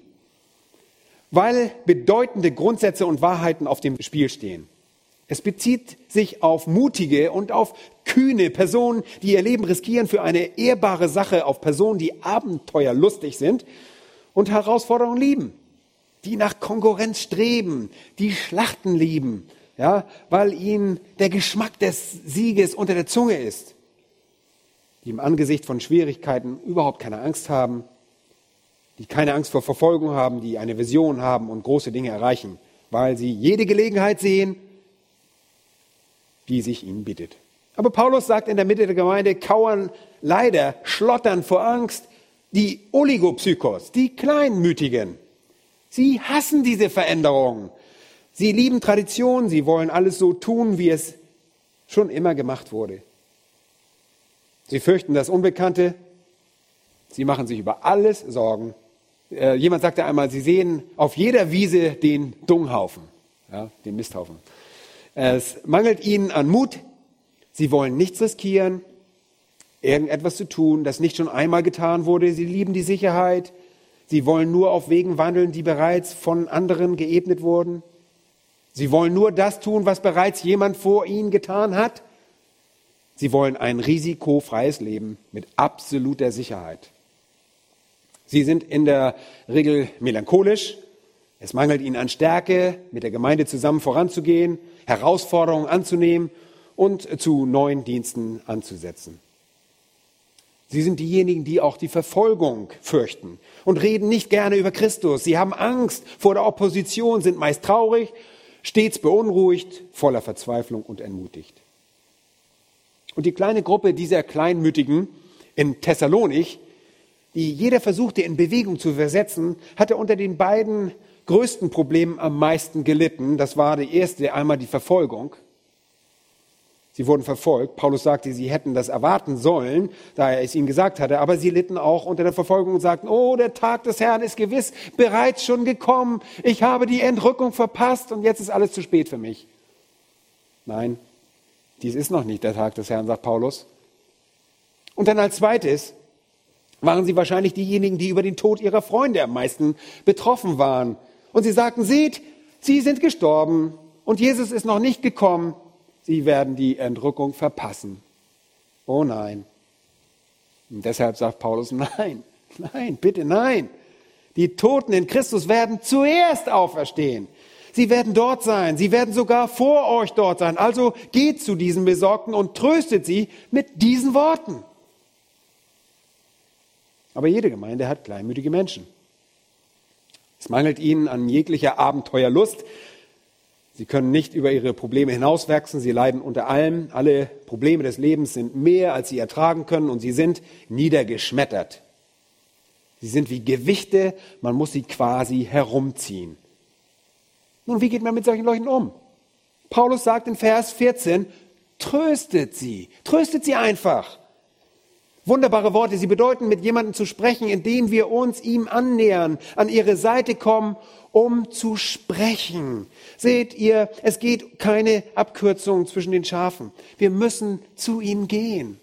weil bedeutende Grundsätze und Wahrheiten auf dem Spiel stehen. Es bezieht sich auf mutige und auf kühne Personen, die ihr Leben riskieren für eine ehrbare Sache, auf Personen, die abenteuerlustig sind und Herausforderungen lieben, die nach Konkurrenz streben, die Schlachten lieben, ja, weil ihnen der Geschmack des Sieges unter der Zunge ist, die im Angesicht von Schwierigkeiten überhaupt keine Angst haben, die keine Angst vor Verfolgung haben, die eine Vision haben und große Dinge erreichen, weil sie jede Gelegenheit sehen, die sich ihnen bietet. Aber Paulus sagt in der Mitte der Gemeinde, kauern leider, schlottern vor Angst die Oligopsykos, die Kleinmütigen. Sie hassen diese Veränderung. Sie lieben Tradition, sie wollen alles so tun, wie es schon immer gemacht wurde. Sie fürchten das Unbekannte, sie machen sich über alles Sorgen. Äh, jemand sagte einmal, sie sehen auf jeder Wiese den Dunghaufen, ja, den Misthaufen. Es mangelt ihnen an Mut. Sie wollen nichts riskieren, irgendetwas zu tun, das nicht schon einmal getan wurde. Sie lieben die Sicherheit. Sie wollen nur auf Wegen wandeln, die bereits von anderen geebnet wurden. Sie wollen nur das tun, was bereits jemand vor ihnen getan hat. Sie wollen ein risikofreies Leben mit absoluter Sicherheit. Sie sind in der Regel melancholisch. Es mangelt ihnen an Stärke, mit der Gemeinde zusammen voranzugehen, Herausforderungen anzunehmen und zu neuen Diensten anzusetzen. Sie sind diejenigen, die auch die Verfolgung fürchten und reden nicht gerne über Christus. Sie haben Angst vor der Opposition, sind meist traurig, stets beunruhigt, voller Verzweiflung und entmutigt. Und die kleine Gruppe dieser Kleinmütigen in Thessalonich, die jeder versuchte in Bewegung zu versetzen, hatte unter den beiden größten Problemen am meisten gelitten. Das war die erste, einmal die Verfolgung. Sie wurden verfolgt. Paulus sagte, sie hätten das erwarten sollen, da er es ihnen gesagt hatte. Aber sie litten auch unter der Verfolgung und sagten, oh, der Tag des Herrn ist gewiss bereits schon gekommen. Ich habe die Entrückung verpasst und jetzt ist alles zu spät für mich. Nein, dies ist noch nicht der Tag des Herrn, sagt Paulus. Und dann als zweites waren sie wahrscheinlich diejenigen, die über den Tod ihrer Freunde am meisten betroffen waren. Und sie sagten, seht, sie sind gestorben und Jesus ist noch nicht gekommen. Sie werden die Entrückung verpassen. Oh nein. Und deshalb sagt Paulus, nein, nein, bitte nein. Die Toten in Christus werden zuerst auferstehen. Sie werden dort sein. Sie werden sogar vor euch dort sein. Also geht zu diesen Besorgten und tröstet sie mit diesen Worten. Aber jede Gemeinde hat kleinmütige Menschen. Es mangelt ihnen an jeglicher Abenteuerlust. Sie können nicht über ihre Probleme hinauswachsen. Sie leiden unter allem. Alle Probleme des Lebens sind mehr, als sie ertragen können. Und sie sind niedergeschmettert. Sie sind wie Gewichte. Man muss sie quasi herumziehen. Nun, wie geht man mit solchen Leuten um? Paulus sagt in Vers vierzehn, tröstet sie. Tröstet sie einfach. Wunderbare Worte. Sie bedeuten, mit jemandem zu sprechen, indem wir uns ihm annähern, an ihre Seite kommen, um zu sprechen. Seht ihr, es geht keine Abkürzung zwischen den Schafen. Wir müssen zu ihnen gehen.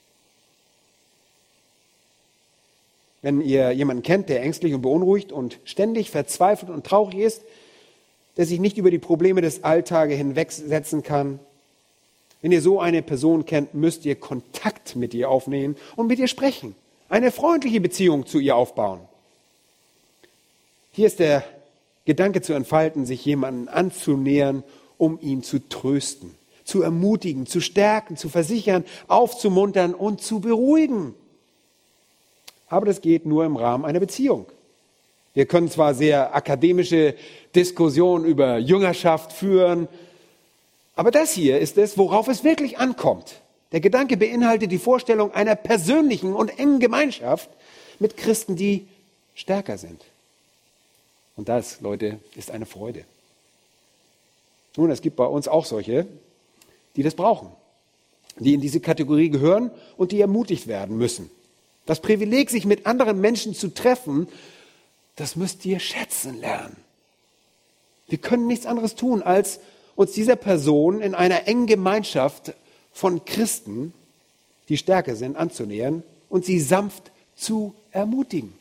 Wenn ihr jemanden kennt, der ängstlich und beunruhigt und ständig verzweifelt und traurig ist, der sich nicht über die Probleme des Alltages hinwegsetzen kann, wenn ihr so eine Person kennt, müsst ihr Kontakt mit ihr aufnehmen und mit ihr sprechen. Eine freundliche Beziehung zu ihr aufbauen. Hier ist der Gedanke zu entfalten, sich jemanden anzunähern, um ihn zu trösten, zu ermutigen, zu stärken, zu versichern, aufzumuntern und zu beruhigen. Aber das geht nur im Rahmen einer Beziehung. Wir können zwar sehr akademische Diskussionen über Jüngerschaft führen, aber das hier ist es, worauf es wirklich ankommt. Der Gedanke beinhaltet die Vorstellung einer persönlichen und engen Gemeinschaft mit Christen, die stärker sind. Und das, Leute, ist eine Freude. Nun, es gibt bei uns auch solche, die das brauchen, die in diese Kategorie gehören und die ermutigt werden müssen. Das Privileg, sich mit anderen Menschen zu treffen, das müsst ihr schätzen lernen. Wir können nichts anderes tun, als uns dieser Person in einer engen Gemeinschaft von Christen, die stärker sind, anzunähern und sie sanft zu ermutigen.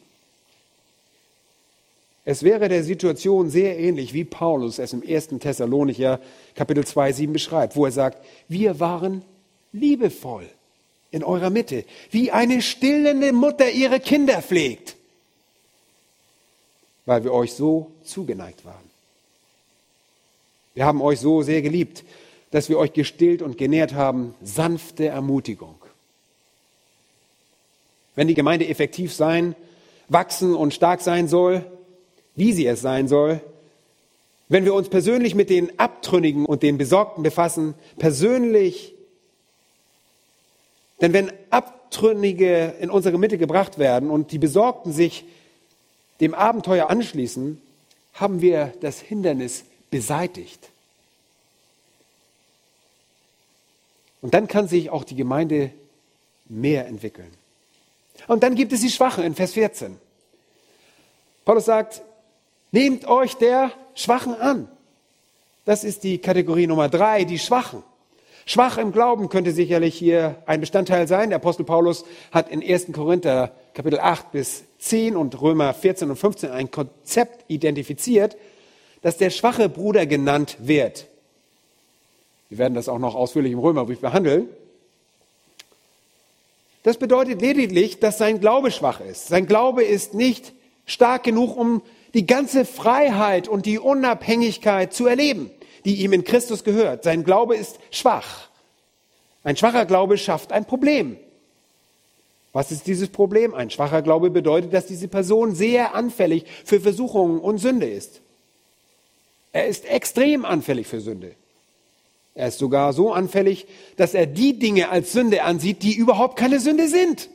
Es wäre der Situation sehr ähnlich, wie Paulus es im ersten Thessalonicher Kapitel zwei, sieben beschreibt, wo er sagt, wir waren liebevoll in eurer Mitte, wie eine stillende Mutter ihre Kinder pflegt, weil wir euch so zugeneigt waren. Wir haben euch so sehr geliebt, dass wir euch gestillt und genährt haben, sanfte Ermutigung. Wenn die Gemeinde effektiv sein, wachsen und stark sein soll, wie sie es sein soll, wenn wir uns persönlich mit den Abtrünnigen und den Besorgten befassen, persönlich, denn wenn Abtrünnige in unsere Mitte gebracht werden und die Besorgten sich dem Abenteuer anschließen, haben wir das Hindernis beseitigt. Und dann kann sich auch die Gemeinde mehr entwickeln. Und dann gibt es die Schwachen in Vers vierzehn. Paulus sagt, nehmt euch der Schwachen an. Das ist die Kategorie Nummer drei, die Schwachen. Schwach im Glauben könnte sicherlich hier ein Bestandteil sein. Der Apostel Paulus hat in ersten Korinther Kapitel acht bis zehn und Römer vierzehn und fünfzehn ein Konzept identifiziert, dass der schwache Bruder genannt wird. Wir werden das auch noch ausführlich im Römerbrief behandeln. Das bedeutet lediglich, dass sein Glaube schwach ist. Sein Glaube ist nicht stark genug, um die ganze Freiheit und die Unabhängigkeit zu erleben, die ihm in Christus gehört. Sein Glaube ist schwach. Ein schwacher Glaube schafft ein Problem. Was ist dieses Problem? Ein schwacher Glaube bedeutet, dass diese Person sehr anfällig für Versuchungen und Sünde ist. Er ist extrem anfällig für Sünde. Er ist sogar so anfällig, dass er die Dinge als Sünde ansieht, die überhaupt keine Sünde sind.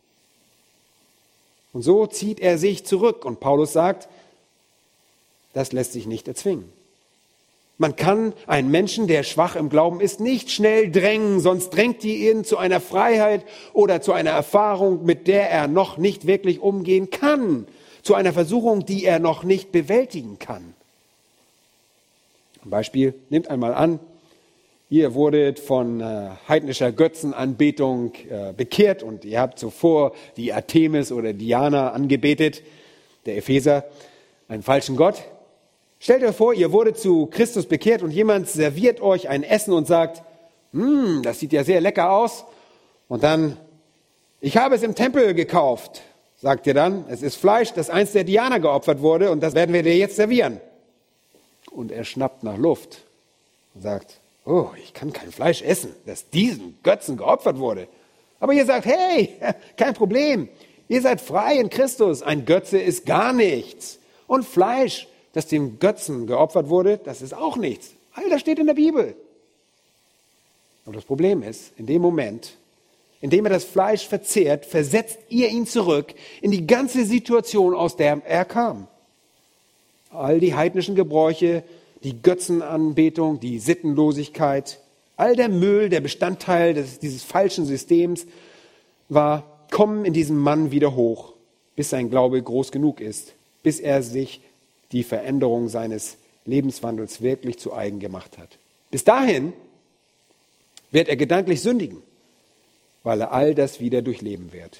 Und so zieht er sich zurück. Und Paulus sagt, das lässt sich nicht erzwingen. Man kann einen Menschen, der schwach im Glauben ist, nicht schnell drängen, sonst drängt die ihn zu einer Freiheit oder zu einer Erfahrung, mit der er noch nicht wirklich umgehen kann, zu einer Versuchung, die er noch nicht bewältigen kann. Ein Beispiel, nehmt einmal an, ihr wurdet von äh, heidnischer Götzenanbetung äh, bekehrt und ihr habt zuvor die Artemis oder Diana angebetet, der Epheser, einen falschen Gott. Stellt euch vor, ihr wurdet zu Christus bekehrt und jemand serviert euch ein Essen und sagt, hm, das sieht ja sehr lecker aus. Und dann, ich habe es im Tempel gekauft, sagt ihr dann. Es ist Fleisch, das einst der Diana geopfert wurde und das werden wir dir jetzt servieren. Und er schnappt nach Luft und sagt, oh, ich kann kein Fleisch essen, das diesen Götzen geopfert wurde. Aber ihr sagt, hey, kein Problem, ihr seid frei in Christus. Ein Götze ist gar nichts. Und Fleisch, das dem Götzen geopfert wurde, das ist auch nichts. All das steht in der Bibel. Aber das Problem ist, in dem Moment, in dem er das Fleisch verzehrt, versetzt ihr ihn zurück in die ganze Situation, aus der er kam. All die heidnischen Gebräuche, die Götzenanbetung, die Sittenlosigkeit, all der Müll, der Bestandteil des, dieses falschen Systems war, kommen in diesem Mann wieder hoch, bis sein Glaube groß genug ist, bis er sich die Veränderung seines Lebenswandels wirklich zu eigen gemacht hat. Bis dahin wird er gedanklich sündigen, weil er all das wieder durchleben wird.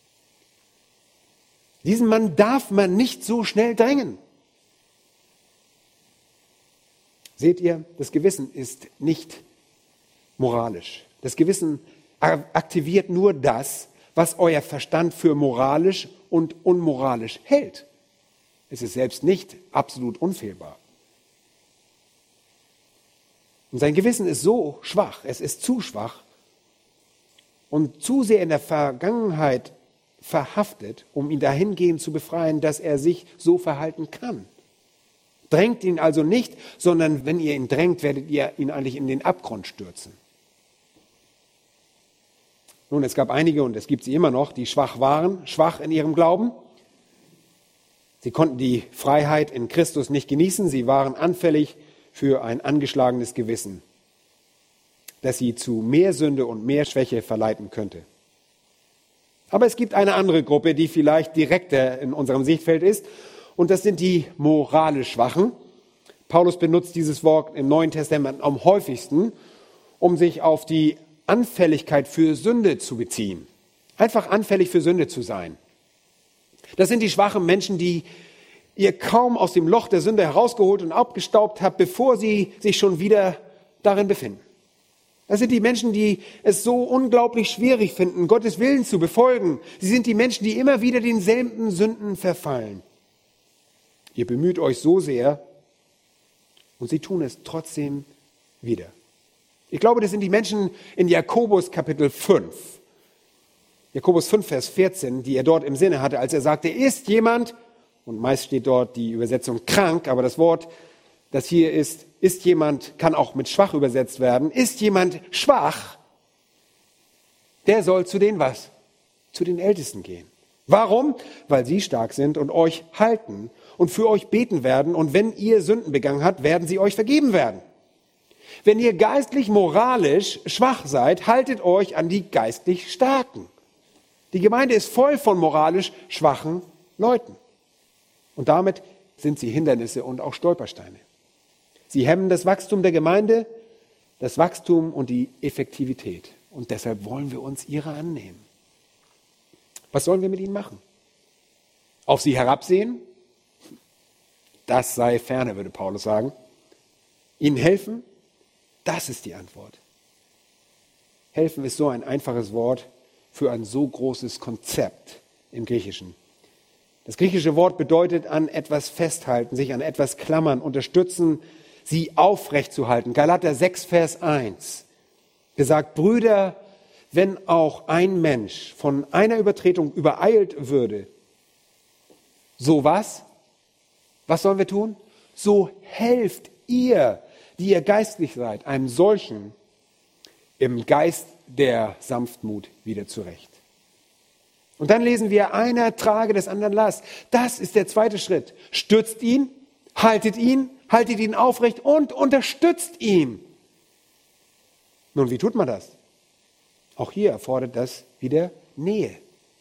Diesen Mann darf man nicht so schnell drängen. Seht ihr, das Gewissen ist nicht moralisch. Das Gewissen aktiviert nur das, was euer Verstand für moralisch und unmoralisch hält. Es ist selbst nicht absolut unfehlbar. Und sein Gewissen ist so schwach, es ist zu schwach und zu sehr in der Vergangenheit verhaftet, um ihn dahingehend zu befreien, dass er sich so verhalten kann. Drängt ihn also nicht, sondern wenn ihr ihn drängt, werdet ihr ihn eigentlich in den Abgrund stürzen. Nun, es gab einige, und es gibt sie immer noch, die schwach waren, schwach in ihrem Glauben. Sie konnten die Freiheit in Christus nicht genießen. Sie waren anfällig für ein angeschlagenes Gewissen, das sie zu mehr Sünde und mehr Schwäche verleiten könnte. Aber es gibt eine andere Gruppe, die vielleicht direkter in unserem Sichtfeld ist. Und das sind die moralisch Schwachen. Paulus benutzt dieses Wort im Neuen Testament am häufigsten, um sich auf die Anfälligkeit für Sünde zu beziehen. Einfach anfällig für Sünde zu sein. Das sind die schwachen Menschen, die ihr kaum aus dem Loch der Sünde herausgeholt und abgestaubt habt, bevor sie sich schon wieder darin befinden. Das sind die Menschen, die es so unglaublich schwierig finden, Gottes Willen zu befolgen. Sie sind die Menschen, die immer wieder denselben Sünden verfallen. Ihr bemüht euch so sehr und sie tun es trotzdem wieder. Ich glaube, das sind die Menschen in Jakobus Kapitel fünf. Jakobus fünf, Vers vierzehn, die er dort im Sinne hatte, als er sagte, ist jemand, und meist steht dort die Übersetzung krank, aber das Wort, das hier ist, ist jemand, kann auch mit schwach übersetzt werden, ist jemand schwach, der soll zu den was? Zu den Ältesten gehen. Warum? Weil sie stark sind und euch halten und für euch beten werden, und wenn ihr Sünden begangen habt, werden sie euch vergeben werden. Wenn ihr geistlich, moralisch schwach seid, haltet euch an die geistlich Starken. Die Gemeinde ist voll von moralisch schwachen Leuten. Und damit sind sie Hindernisse und auch Stolpersteine. Sie hemmen das Wachstum der Gemeinde, das Wachstum und die Effektivität. Und deshalb wollen wir uns ihrer annehmen. Was sollen wir mit ihnen machen? Auf sie herabsehen? Das sei ferne, würde Paulus sagen. Ihnen helfen? Das ist die Antwort. Helfen ist so ein einfaches Wort für ein so großes Konzept im Griechischen. Das griechische Wort bedeutet an etwas festhalten, sich an etwas klammern, unterstützen, sie aufrechtzuhalten. Galater sechs, Vers eins gesagt, Brüder, wenn auch ein Mensch von einer Übertretung übereilt würde, so was? Was sollen wir tun? So helft ihr, die ihr geistlich seid, einem solchen im Geist der Sanftmut wieder zurecht. Und dann lesen wir, einer trage des anderen Last. Das ist der zweite Schritt. Stützt ihn, haltet ihn, haltet ihn aufrecht und unterstützt ihn. Nun, wie tut man das? Auch hier erfordert das wieder Nähe.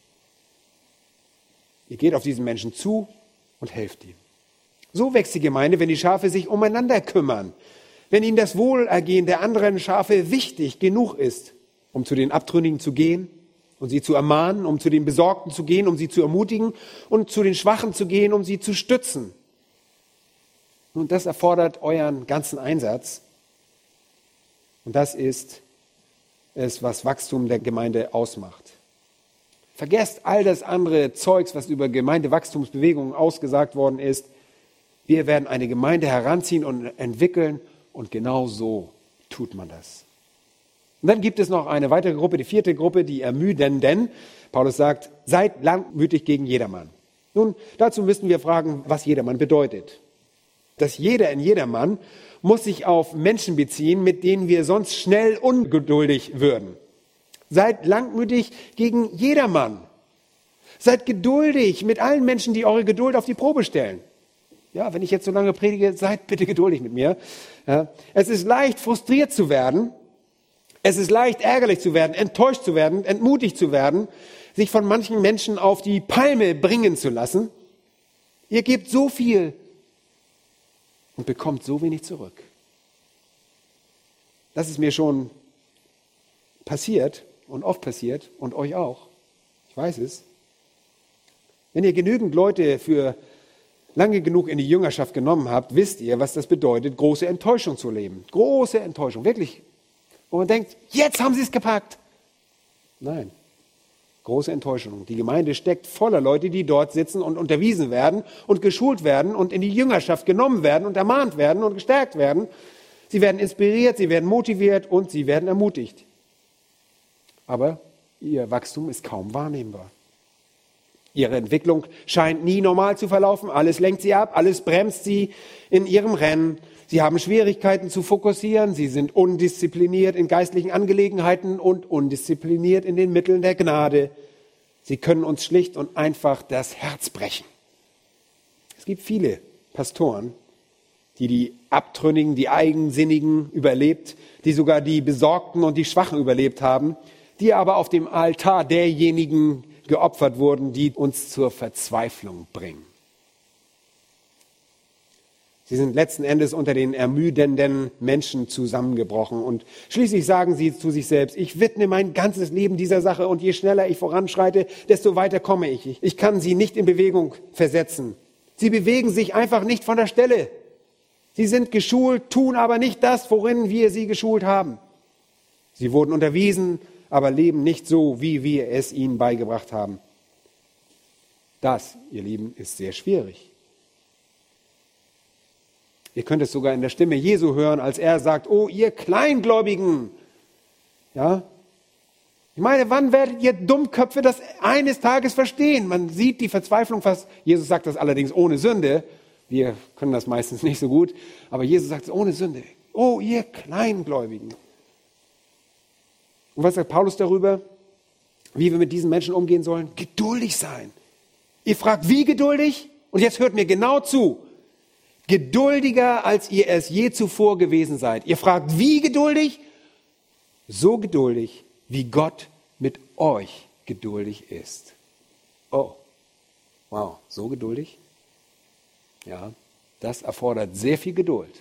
Ihr geht auf diesen Menschen zu und helft ihm. So wächst die Gemeinde, wenn die Schafe sich umeinander kümmern. Wenn ihnen das Wohlergehen der anderen Schafe wichtig genug ist, um zu den Abtrünnigen zu gehen und sie zu ermahnen, um zu den Besorgten zu gehen, um sie zu ermutigen und zu den Schwachen zu gehen, um sie zu stützen. Und das erfordert euren ganzen Einsatz. Und das ist es, was Wachstum der Gemeinde ausmacht. Vergesst all das andere Zeugs, was über Gemeindewachstumsbewegungen ausgesagt worden ist. Wir werden eine Gemeinde heranziehen und entwickeln und genau so tut man das. Und dann gibt es noch eine weitere Gruppe, die vierte Gruppe, die Ermüdenden. Paulus sagt, seid langmütig gegen jedermann. Nun, dazu müssten wir fragen, was jedermann bedeutet. Das Jeder in jedermann muss sich auf Menschen beziehen, mit denen wir sonst schnell ungeduldig würden. Seid langmütig gegen jedermann. Seid geduldig mit allen Menschen, die eure Geduld auf die Probe stellen. Ja, wenn ich jetzt so lange predige, seid bitte geduldig mit mir. Ja, es ist leicht, frustriert zu werden. Es ist leicht, ärgerlich zu werden, enttäuscht zu werden, entmutigt zu werden, sich von manchen Menschen auf die Palme bringen zu lassen. Ihr gebt so viel und bekommt so wenig zurück. Das ist mir schon passiert und oft passiert und euch auch. Ich weiß es. Wenn ihr genügend Leute für lange genug in die Jüngerschaft genommen habt, wisst ihr, was das bedeutet, große Enttäuschung zu leben. Große Enttäuschung, wirklich. Und man denkt, jetzt haben sie es gepackt. Nein, große Enttäuschung. Die Gemeinde steckt voller Leute, die dort sitzen und unterwiesen werden und geschult werden und in die Jüngerschaft genommen werden und ermahnt werden und gestärkt werden. Sie werden inspiriert, sie werden motiviert und sie werden ermutigt. Aber ihr Wachstum ist kaum wahrnehmbar. Ihre Entwicklung scheint nie normal zu verlaufen. Alles lenkt sie ab, alles bremst sie in ihrem Rennen. Sie haben Schwierigkeiten zu fokussieren. Sie sind undiszipliniert in geistlichen Angelegenheiten und undiszipliniert in den Mitteln der Gnade. Sie können uns schlicht und einfach das Herz brechen. Es gibt viele Pastoren, die die Abtrünnigen, die Eigensinnigen überlebt, die sogar die Besorgten und die Schwachen überlebt haben, die aber auf dem Altar derjenigen geopfert wurden, die uns zur Verzweiflung bringen. Sie sind letzten Endes unter den ermüdenden Menschen zusammengebrochen und schließlich sagen sie zu sich selbst, ich widme mein ganzes Leben dieser Sache und je schneller ich voranschreite, desto weiter komme ich. Ich kann sie nicht in Bewegung versetzen. Sie bewegen sich einfach nicht von der Stelle. Sie sind geschult, tun aber nicht das, worin wir sie geschult haben. Sie wurden unterwiesen, aber leben nicht so, wie wir es ihnen beigebracht haben. Das, ihr Lieben, ist sehr schwierig. Ihr könnt es sogar in der Stimme Jesu hören, als er sagt, oh, ihr Kleingläubigen. Ja? Ich meine, wann werdet ihr Dummköpfe das eines Tages verstehen? Man sieht die Verzweiflung fast. Jesus sagt das allerdings ohne Sünde. Wir können das meistens nicht so gut. Aber Jesus sagt es ohne Sünde. Oh, ihr Kleingläubigen. Und was sagt Paulus darüber? Wie wir mit diesen Menschen umgehen sollen? Geduldig sein. Ihr fragt, wie geduldig? Und jetzt hört mir genau zu. Geduldiger, als ihr es je zuvor gewesen seid. Ihr fragt, wie geduldig? So geduldig, wie Gott mit euch geduldig ist. Oh, wow, so geduldig? Ja, das erfordert sehr viel Geduld.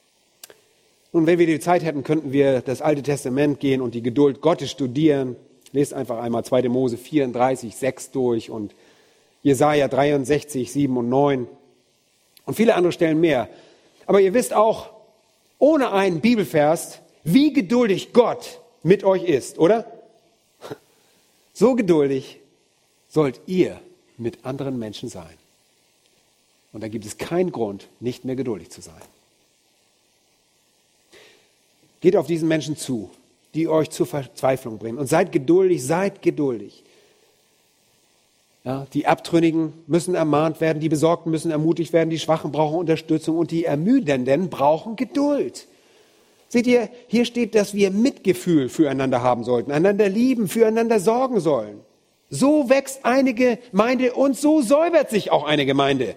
Nun, wenn wir die Zeit hätten, könnten wir das Alte Testament gehen und die Geduld Gottes studieren. Lest einfach einmal zweiter Mose vierunddreißig, sechs durch und Jesaja dreiundsechzig, sieben und neun und viele andere Stellen mehr. Aber ihr wisst auch, ohne einen Bibelvers, wie geduldig Gott mit euch ist, oder? So geduldig sollt ihr mit anderen Menschen sein. Und da gibt es keinen Grund, nicht mehr geduldig zu sein. Geht auf diesen Menschen zu, die euch zur Verzweiflung bringen. Und seid geduldig, seid geduldig. Ja, die Abtrünnigen müssen ermahnt werden, die Besorgten müssen ermutigt werden, die Schwachen brauchen Unterstützung und die Ermüdenden brauchen Geduld. Seht ihr, hier steht, dass wir Mitgefühl füreinander haben sollten, einander lieben, füreinander sorgen sollen. So wächst eine Gemeinde und so säubert sich auch eine Gemeinde.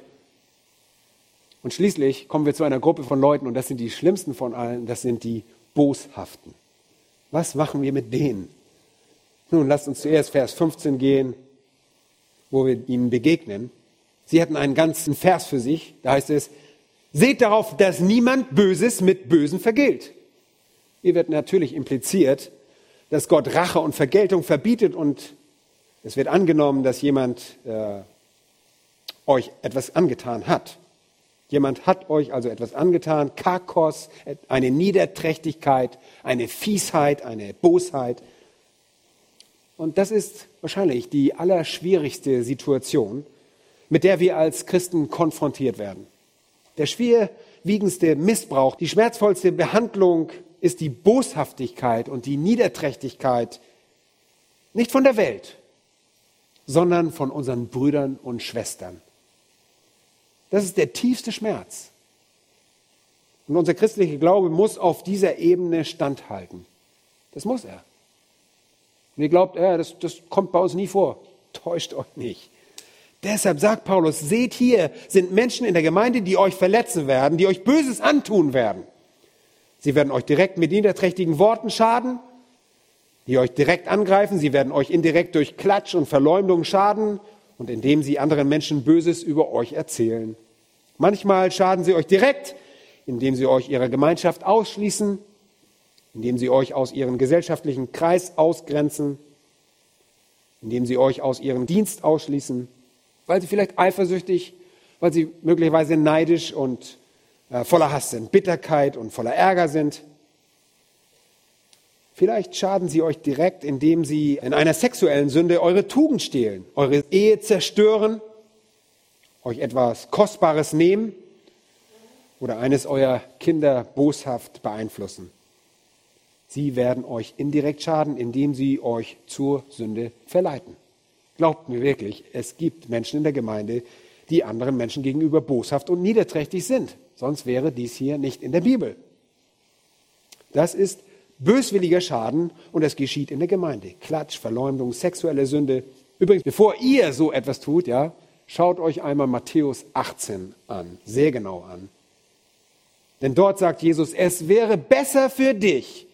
Und schließlich kommen wir zu einer Gruppe von Leuten, und das sind die schlimmsten von allen, das sind die Boshaften. Was machen wir mit denen? Nun, lasst uns zuerst Vers fünfzehn gehen, wo wir ihnen begegnen. Sie hatten einen ganzen Vers für sich, da heißt es, seht darauf, dass niemand Böses mit Bösen vergilt. Hier wird natürlich impliziert, dass Gott Rache und Vergeltung verbietet und es wird angenommen, dass jemand äh, euch etwas angetan hat. Jemand hat euch also etwas angetan, Kakos, eine Niederträchtigkeit, eine Fiesheit, eine Bosheit. Und das ist wahrscheinlich die allerschwierigste Situation, mit der wir als Christen konfrontiert werden. Der schwerwiegendste Missbrauch, die schmerzvollste Behandlung ist die Boshaftigkeit und die Niederträchtigkeit nicht von der Welt, sondern von unseren Brüdern und Schwestern. Das ist der tiefste Schmerz. Und unser christlicher Glaube muss auf dieser Ebene standhalten. Das muss er. Und ihr glaubt, ja, das, das kommt bei uns nie vor. Täuscht euch nicht. Deshalb sagt Paulus, seht hier, sind Menschen in der Gemeinde, die euch verletzen werden, die euch Böses antun werden. Sie werden euch direkt mit niederträchtigen Worten schaden, die euch direkt angreifen. Sie werden euch indirekt durch Klatsch und Verleumdung schaden und indem sie anderen Menschen Böses über euch erzählen. Manchmal schaden sie euch direkt, indem sie euch ihrer Gemeinschaft ausschließen, indem sie euch aus ihrem gesellschaftlichen Kreis ausgrenzen, indem sie euch aus ihrem Dienst ausschließen, weil sie vielleicht eifersüchtig, weil sie möglicherweise neidisch und äh, voller Hass sind, Bitterkeit und voller Ärger sind. Vielleicht schaden sie euch direkt, indem sie in einer sexuellen Sünde eure Tugend stehlen, eure Ehe zerstören, euch etwas Kostbares nehmen oder eines eurer Kinder boshaft beeinflussen. Sie werden euch indirekt schaden, indem sie euch zur Sünde verleiten. Glaubt mir wirklich, es gibt Menschen in der Gemeinde, die anderen Menschen gegenüber boshaft und niederträchtig sind. Sonst wäre dies hier nicht in der Bibel. Das ist böswilliger Schaden und es geschieht in der Gemeinde. Klatsch, Verleumdung, sexuelle Sünde. Übrigens, bevor ihr so etwas tut, ja, schaut euch einmal Matthäus achtzehn an, sehr genau an. Denn dort sagt Jesus, es wäre besser für dich,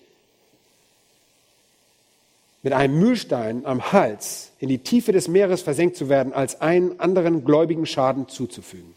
mit einem Mühlstein am Hals in die Tiefe des Meeres versenkt zu werden, als einen anderen Gläubigen Schaden zuzufügen.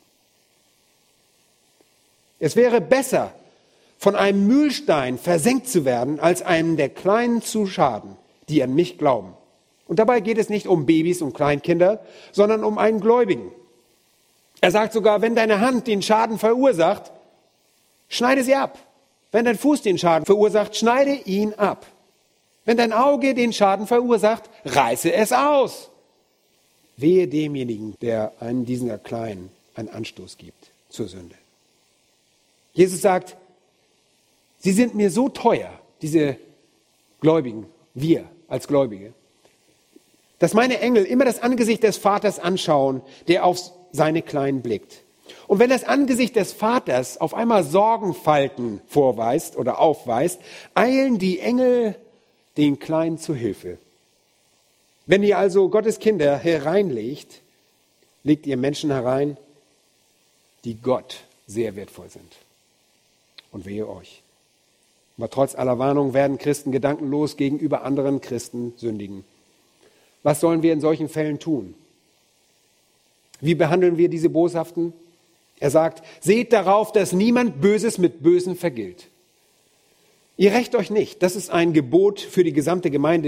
Es wäre besser, von einem Mühlstein versenkt zu werden, als einem der Kleinen zu schaden, die an mich glauben. Und dabei geht es nicht um Babys und Kleinkinder, sondern um einen Gläubigen. Er sagt sogar, wenn deine Hand den Schaden verursacht, schneide sie ab. Wenn dein Fuß den Schaden verursacht, schneide ihn ab. Wenn dein Auge den Schaden verursacht, reiße es aus. Wehe demjenigen, der einen dieser Kleinen einen Anstoß gibt zur Sünde. Jesus sagt, sie sind mir so teuer, diese Gläubigen, wir als Gläubige, dass meine Engel immer das Angesicht des Vaters anschauen, der auf seine Kleinen blickt. Und wenn das Angesicht des Vaters auf einmal Sorgenfalten vorweist oder aufweist, eilen die Engel den Kleinen zu Hilfe. Wenn ihr also Gottes Kinder hereinlegt, legt ihr Menschen herein, die Gott sehr wertvoll sind. Und wehe euch. Aber trotz aller Warnung werden Christen gedankenlos gegenüber anderen Christen sündigen. Was sollen wir in solchen Fällen tun? Wie behandeln wir diese Boshaften? Er sagt, seht darauf, dass niemand Böses mit Bösen vergilt. Ihr rächt euch nicht. Das ist ein Gebot für die gesamte Gemeinde,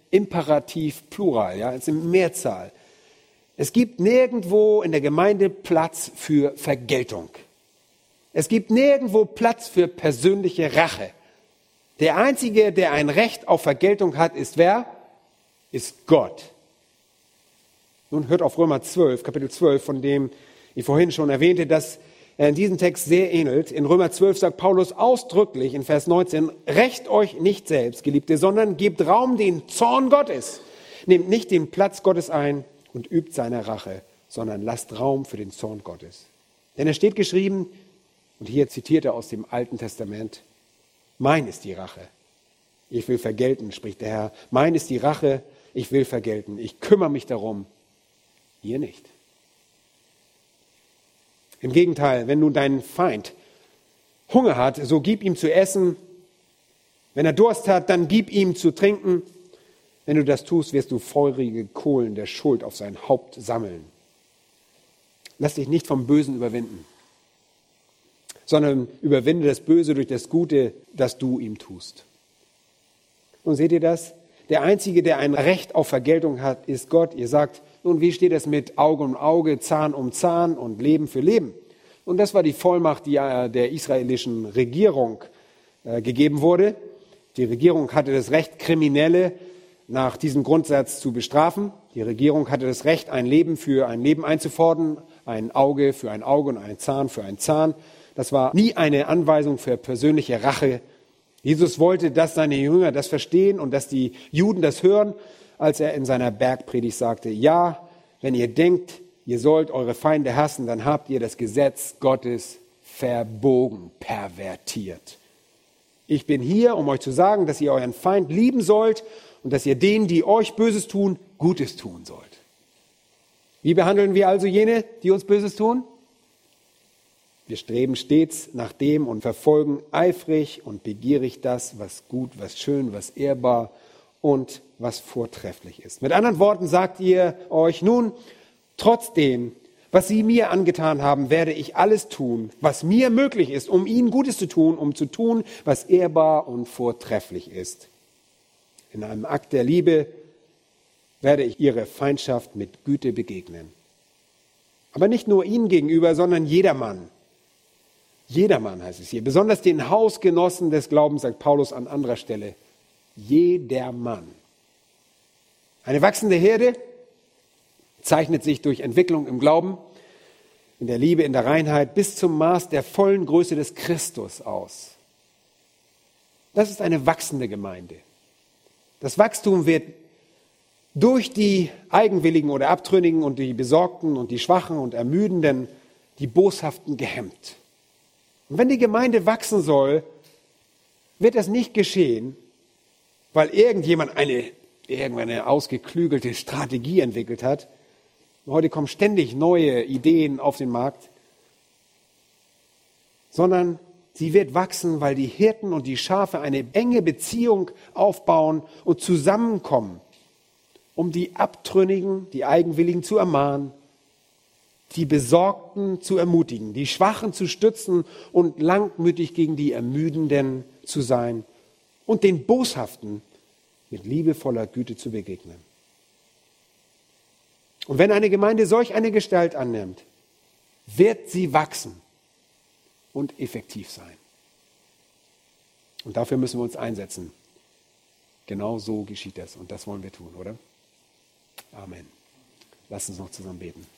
Imperativ Plural, ja, es ist in Mehrzahl. Es gibt nirgendwo in der Gemeinde Platz für Vergeltung. Es gibt nirgendwo Platz für persönliche Rache. Der Einzige, der ein Recht auf Vergeltung hat, ist wer? Ist Gott. Nun hört auf Römer zwölf, Kapitel zwölf, von dem ich vorhin schon erwähnte, dass er in diesem Text sehr ähnelt. In Römer zwölf sagt Paulus ausdrücklich in Vers neunzehn, rächt euch nicht selbst, Geliebte, sondern gebt Raum den Zorn Gottes. Nehmt nicht den Platz Gottes ein und übt seine Rache, sondern lasst Raum für den Zorn Gottes. Denn es steht geschrieben, und hier zitiert er aus dem Alten Testament, mein ist die Rache. Ich will vergelten, spricht der Herr. Mein ist die Rache, ich will vergelten. Ich kümmere mich darum, ihr nicht. Im Gegenteil, wenn nun dein Feind Hunger hat, so gib ihm zu essen. Wenn er Durst hat, dann gib ihm zu trinken. Wenn du das tust, wirst du feurige Kohlen der Schuld auf sein Haupt sammeln. Lass dich nicht vom Bösen überwinden, sondern überwinde das Böse durch das Gute, das du ihm tust. Und seht ihr das? Der Einzige, der ein Recht auf Vergeltung hat, ist Gott. Ihr sagt, nun, wie steht es mit Auge um Auge, Zahn um Zahn und Leben für Leben? Und das war die Vollmacht, die der israelischen Regierung äh, gegeben wurde. Die Regierung hatte das Recht, Kriminelle nach diesem Grundsatz zu bestrafen. Die Regierung hatte das Recht, ein Leben für ein Leben einzufordern, ein Auge für ein Auge und ein Zahn für einen Zahn. Das war nie eine Anweisung für persönliche Rache. Jesus wollte, dass seine Jünger das verstehen und dass die Juden das hören, als er in seiner Bergpredigt sagte, ja, wenn ihr denkt, ihr sollt eure Feinde hassen, dann habt ihr das Gesetz Gottes verbogen, pervertiert. Ich bin hier, um euch zu sagen, dass ihr euren Feind lieben sollt und dass ihr denen, die euch Böses tun, Gutes tun sollt. Wie behandeln wir also jene, die uns Böses tun? Wir streben stets nach dem und verfolgen eifrig und begierig das, was gut, was schön, was ehrbar und was vortrefflich ist. Mit anderen Worten sagt ihr euch nun, trotzdem, was sie mir angetan haben, werde ich alles tun, was mir möglich ist, um ihnen Gutes zu tun, um zu tun, was ehrbar und vortrefflich ist. In einem Akt der Liebe werde ich ihre Feindschaft mit Güte begegnen. Aber nicht nur ihnen gegenüber, sondern jedermann. Jedermann heißt es hier, besonders den Hausgenossen des Glaubens, sagt Paulus an anderer Stelle. Jedermann. Eine wachsende Herde zeichnet sich durch Entwicklung im Glauben, in der Liebe, in der Reinheit bis zum Maß der vollen Größe des Christus aus. Das ist eine wachsende Gemeinde. Das Wachstum wird durch die Eigenwilligen oder Abtrünnigen und die Besorgten und die Schwachen und Ermüdenden, die Boshaften gehemmt. Und wenn die Gemeinde wachsen soll, wird das nicht geschehen, weil irgendjemand eine, irgendeine ausgeklügelte Strategie entwickelt hat. Heute kommen ständig neue Ideen auf den Markt. Sondern sie wird wachsen, weil die Hirten und die Schafe eine enge Beziehung aufbauen und zusammenkommen, um die Abtrünnigen, die Eigenwilligen zu ermahnen, die Besorgten zu ermutigen, die Schwachen zu stützen und langmütig gegen die Ermüdenden zu sein und den Boshaften mit liebevoller Güte zu begegnen. Und wenn eine Gemeinde solch eine Gestalt annimmt, wird sie wachsen und effektiv sein. Und dafür müssen wir uns einsetzen. Genau so geschieht das und das wollen wir tun, oder? Amen. Lass uns noch zusammen beten.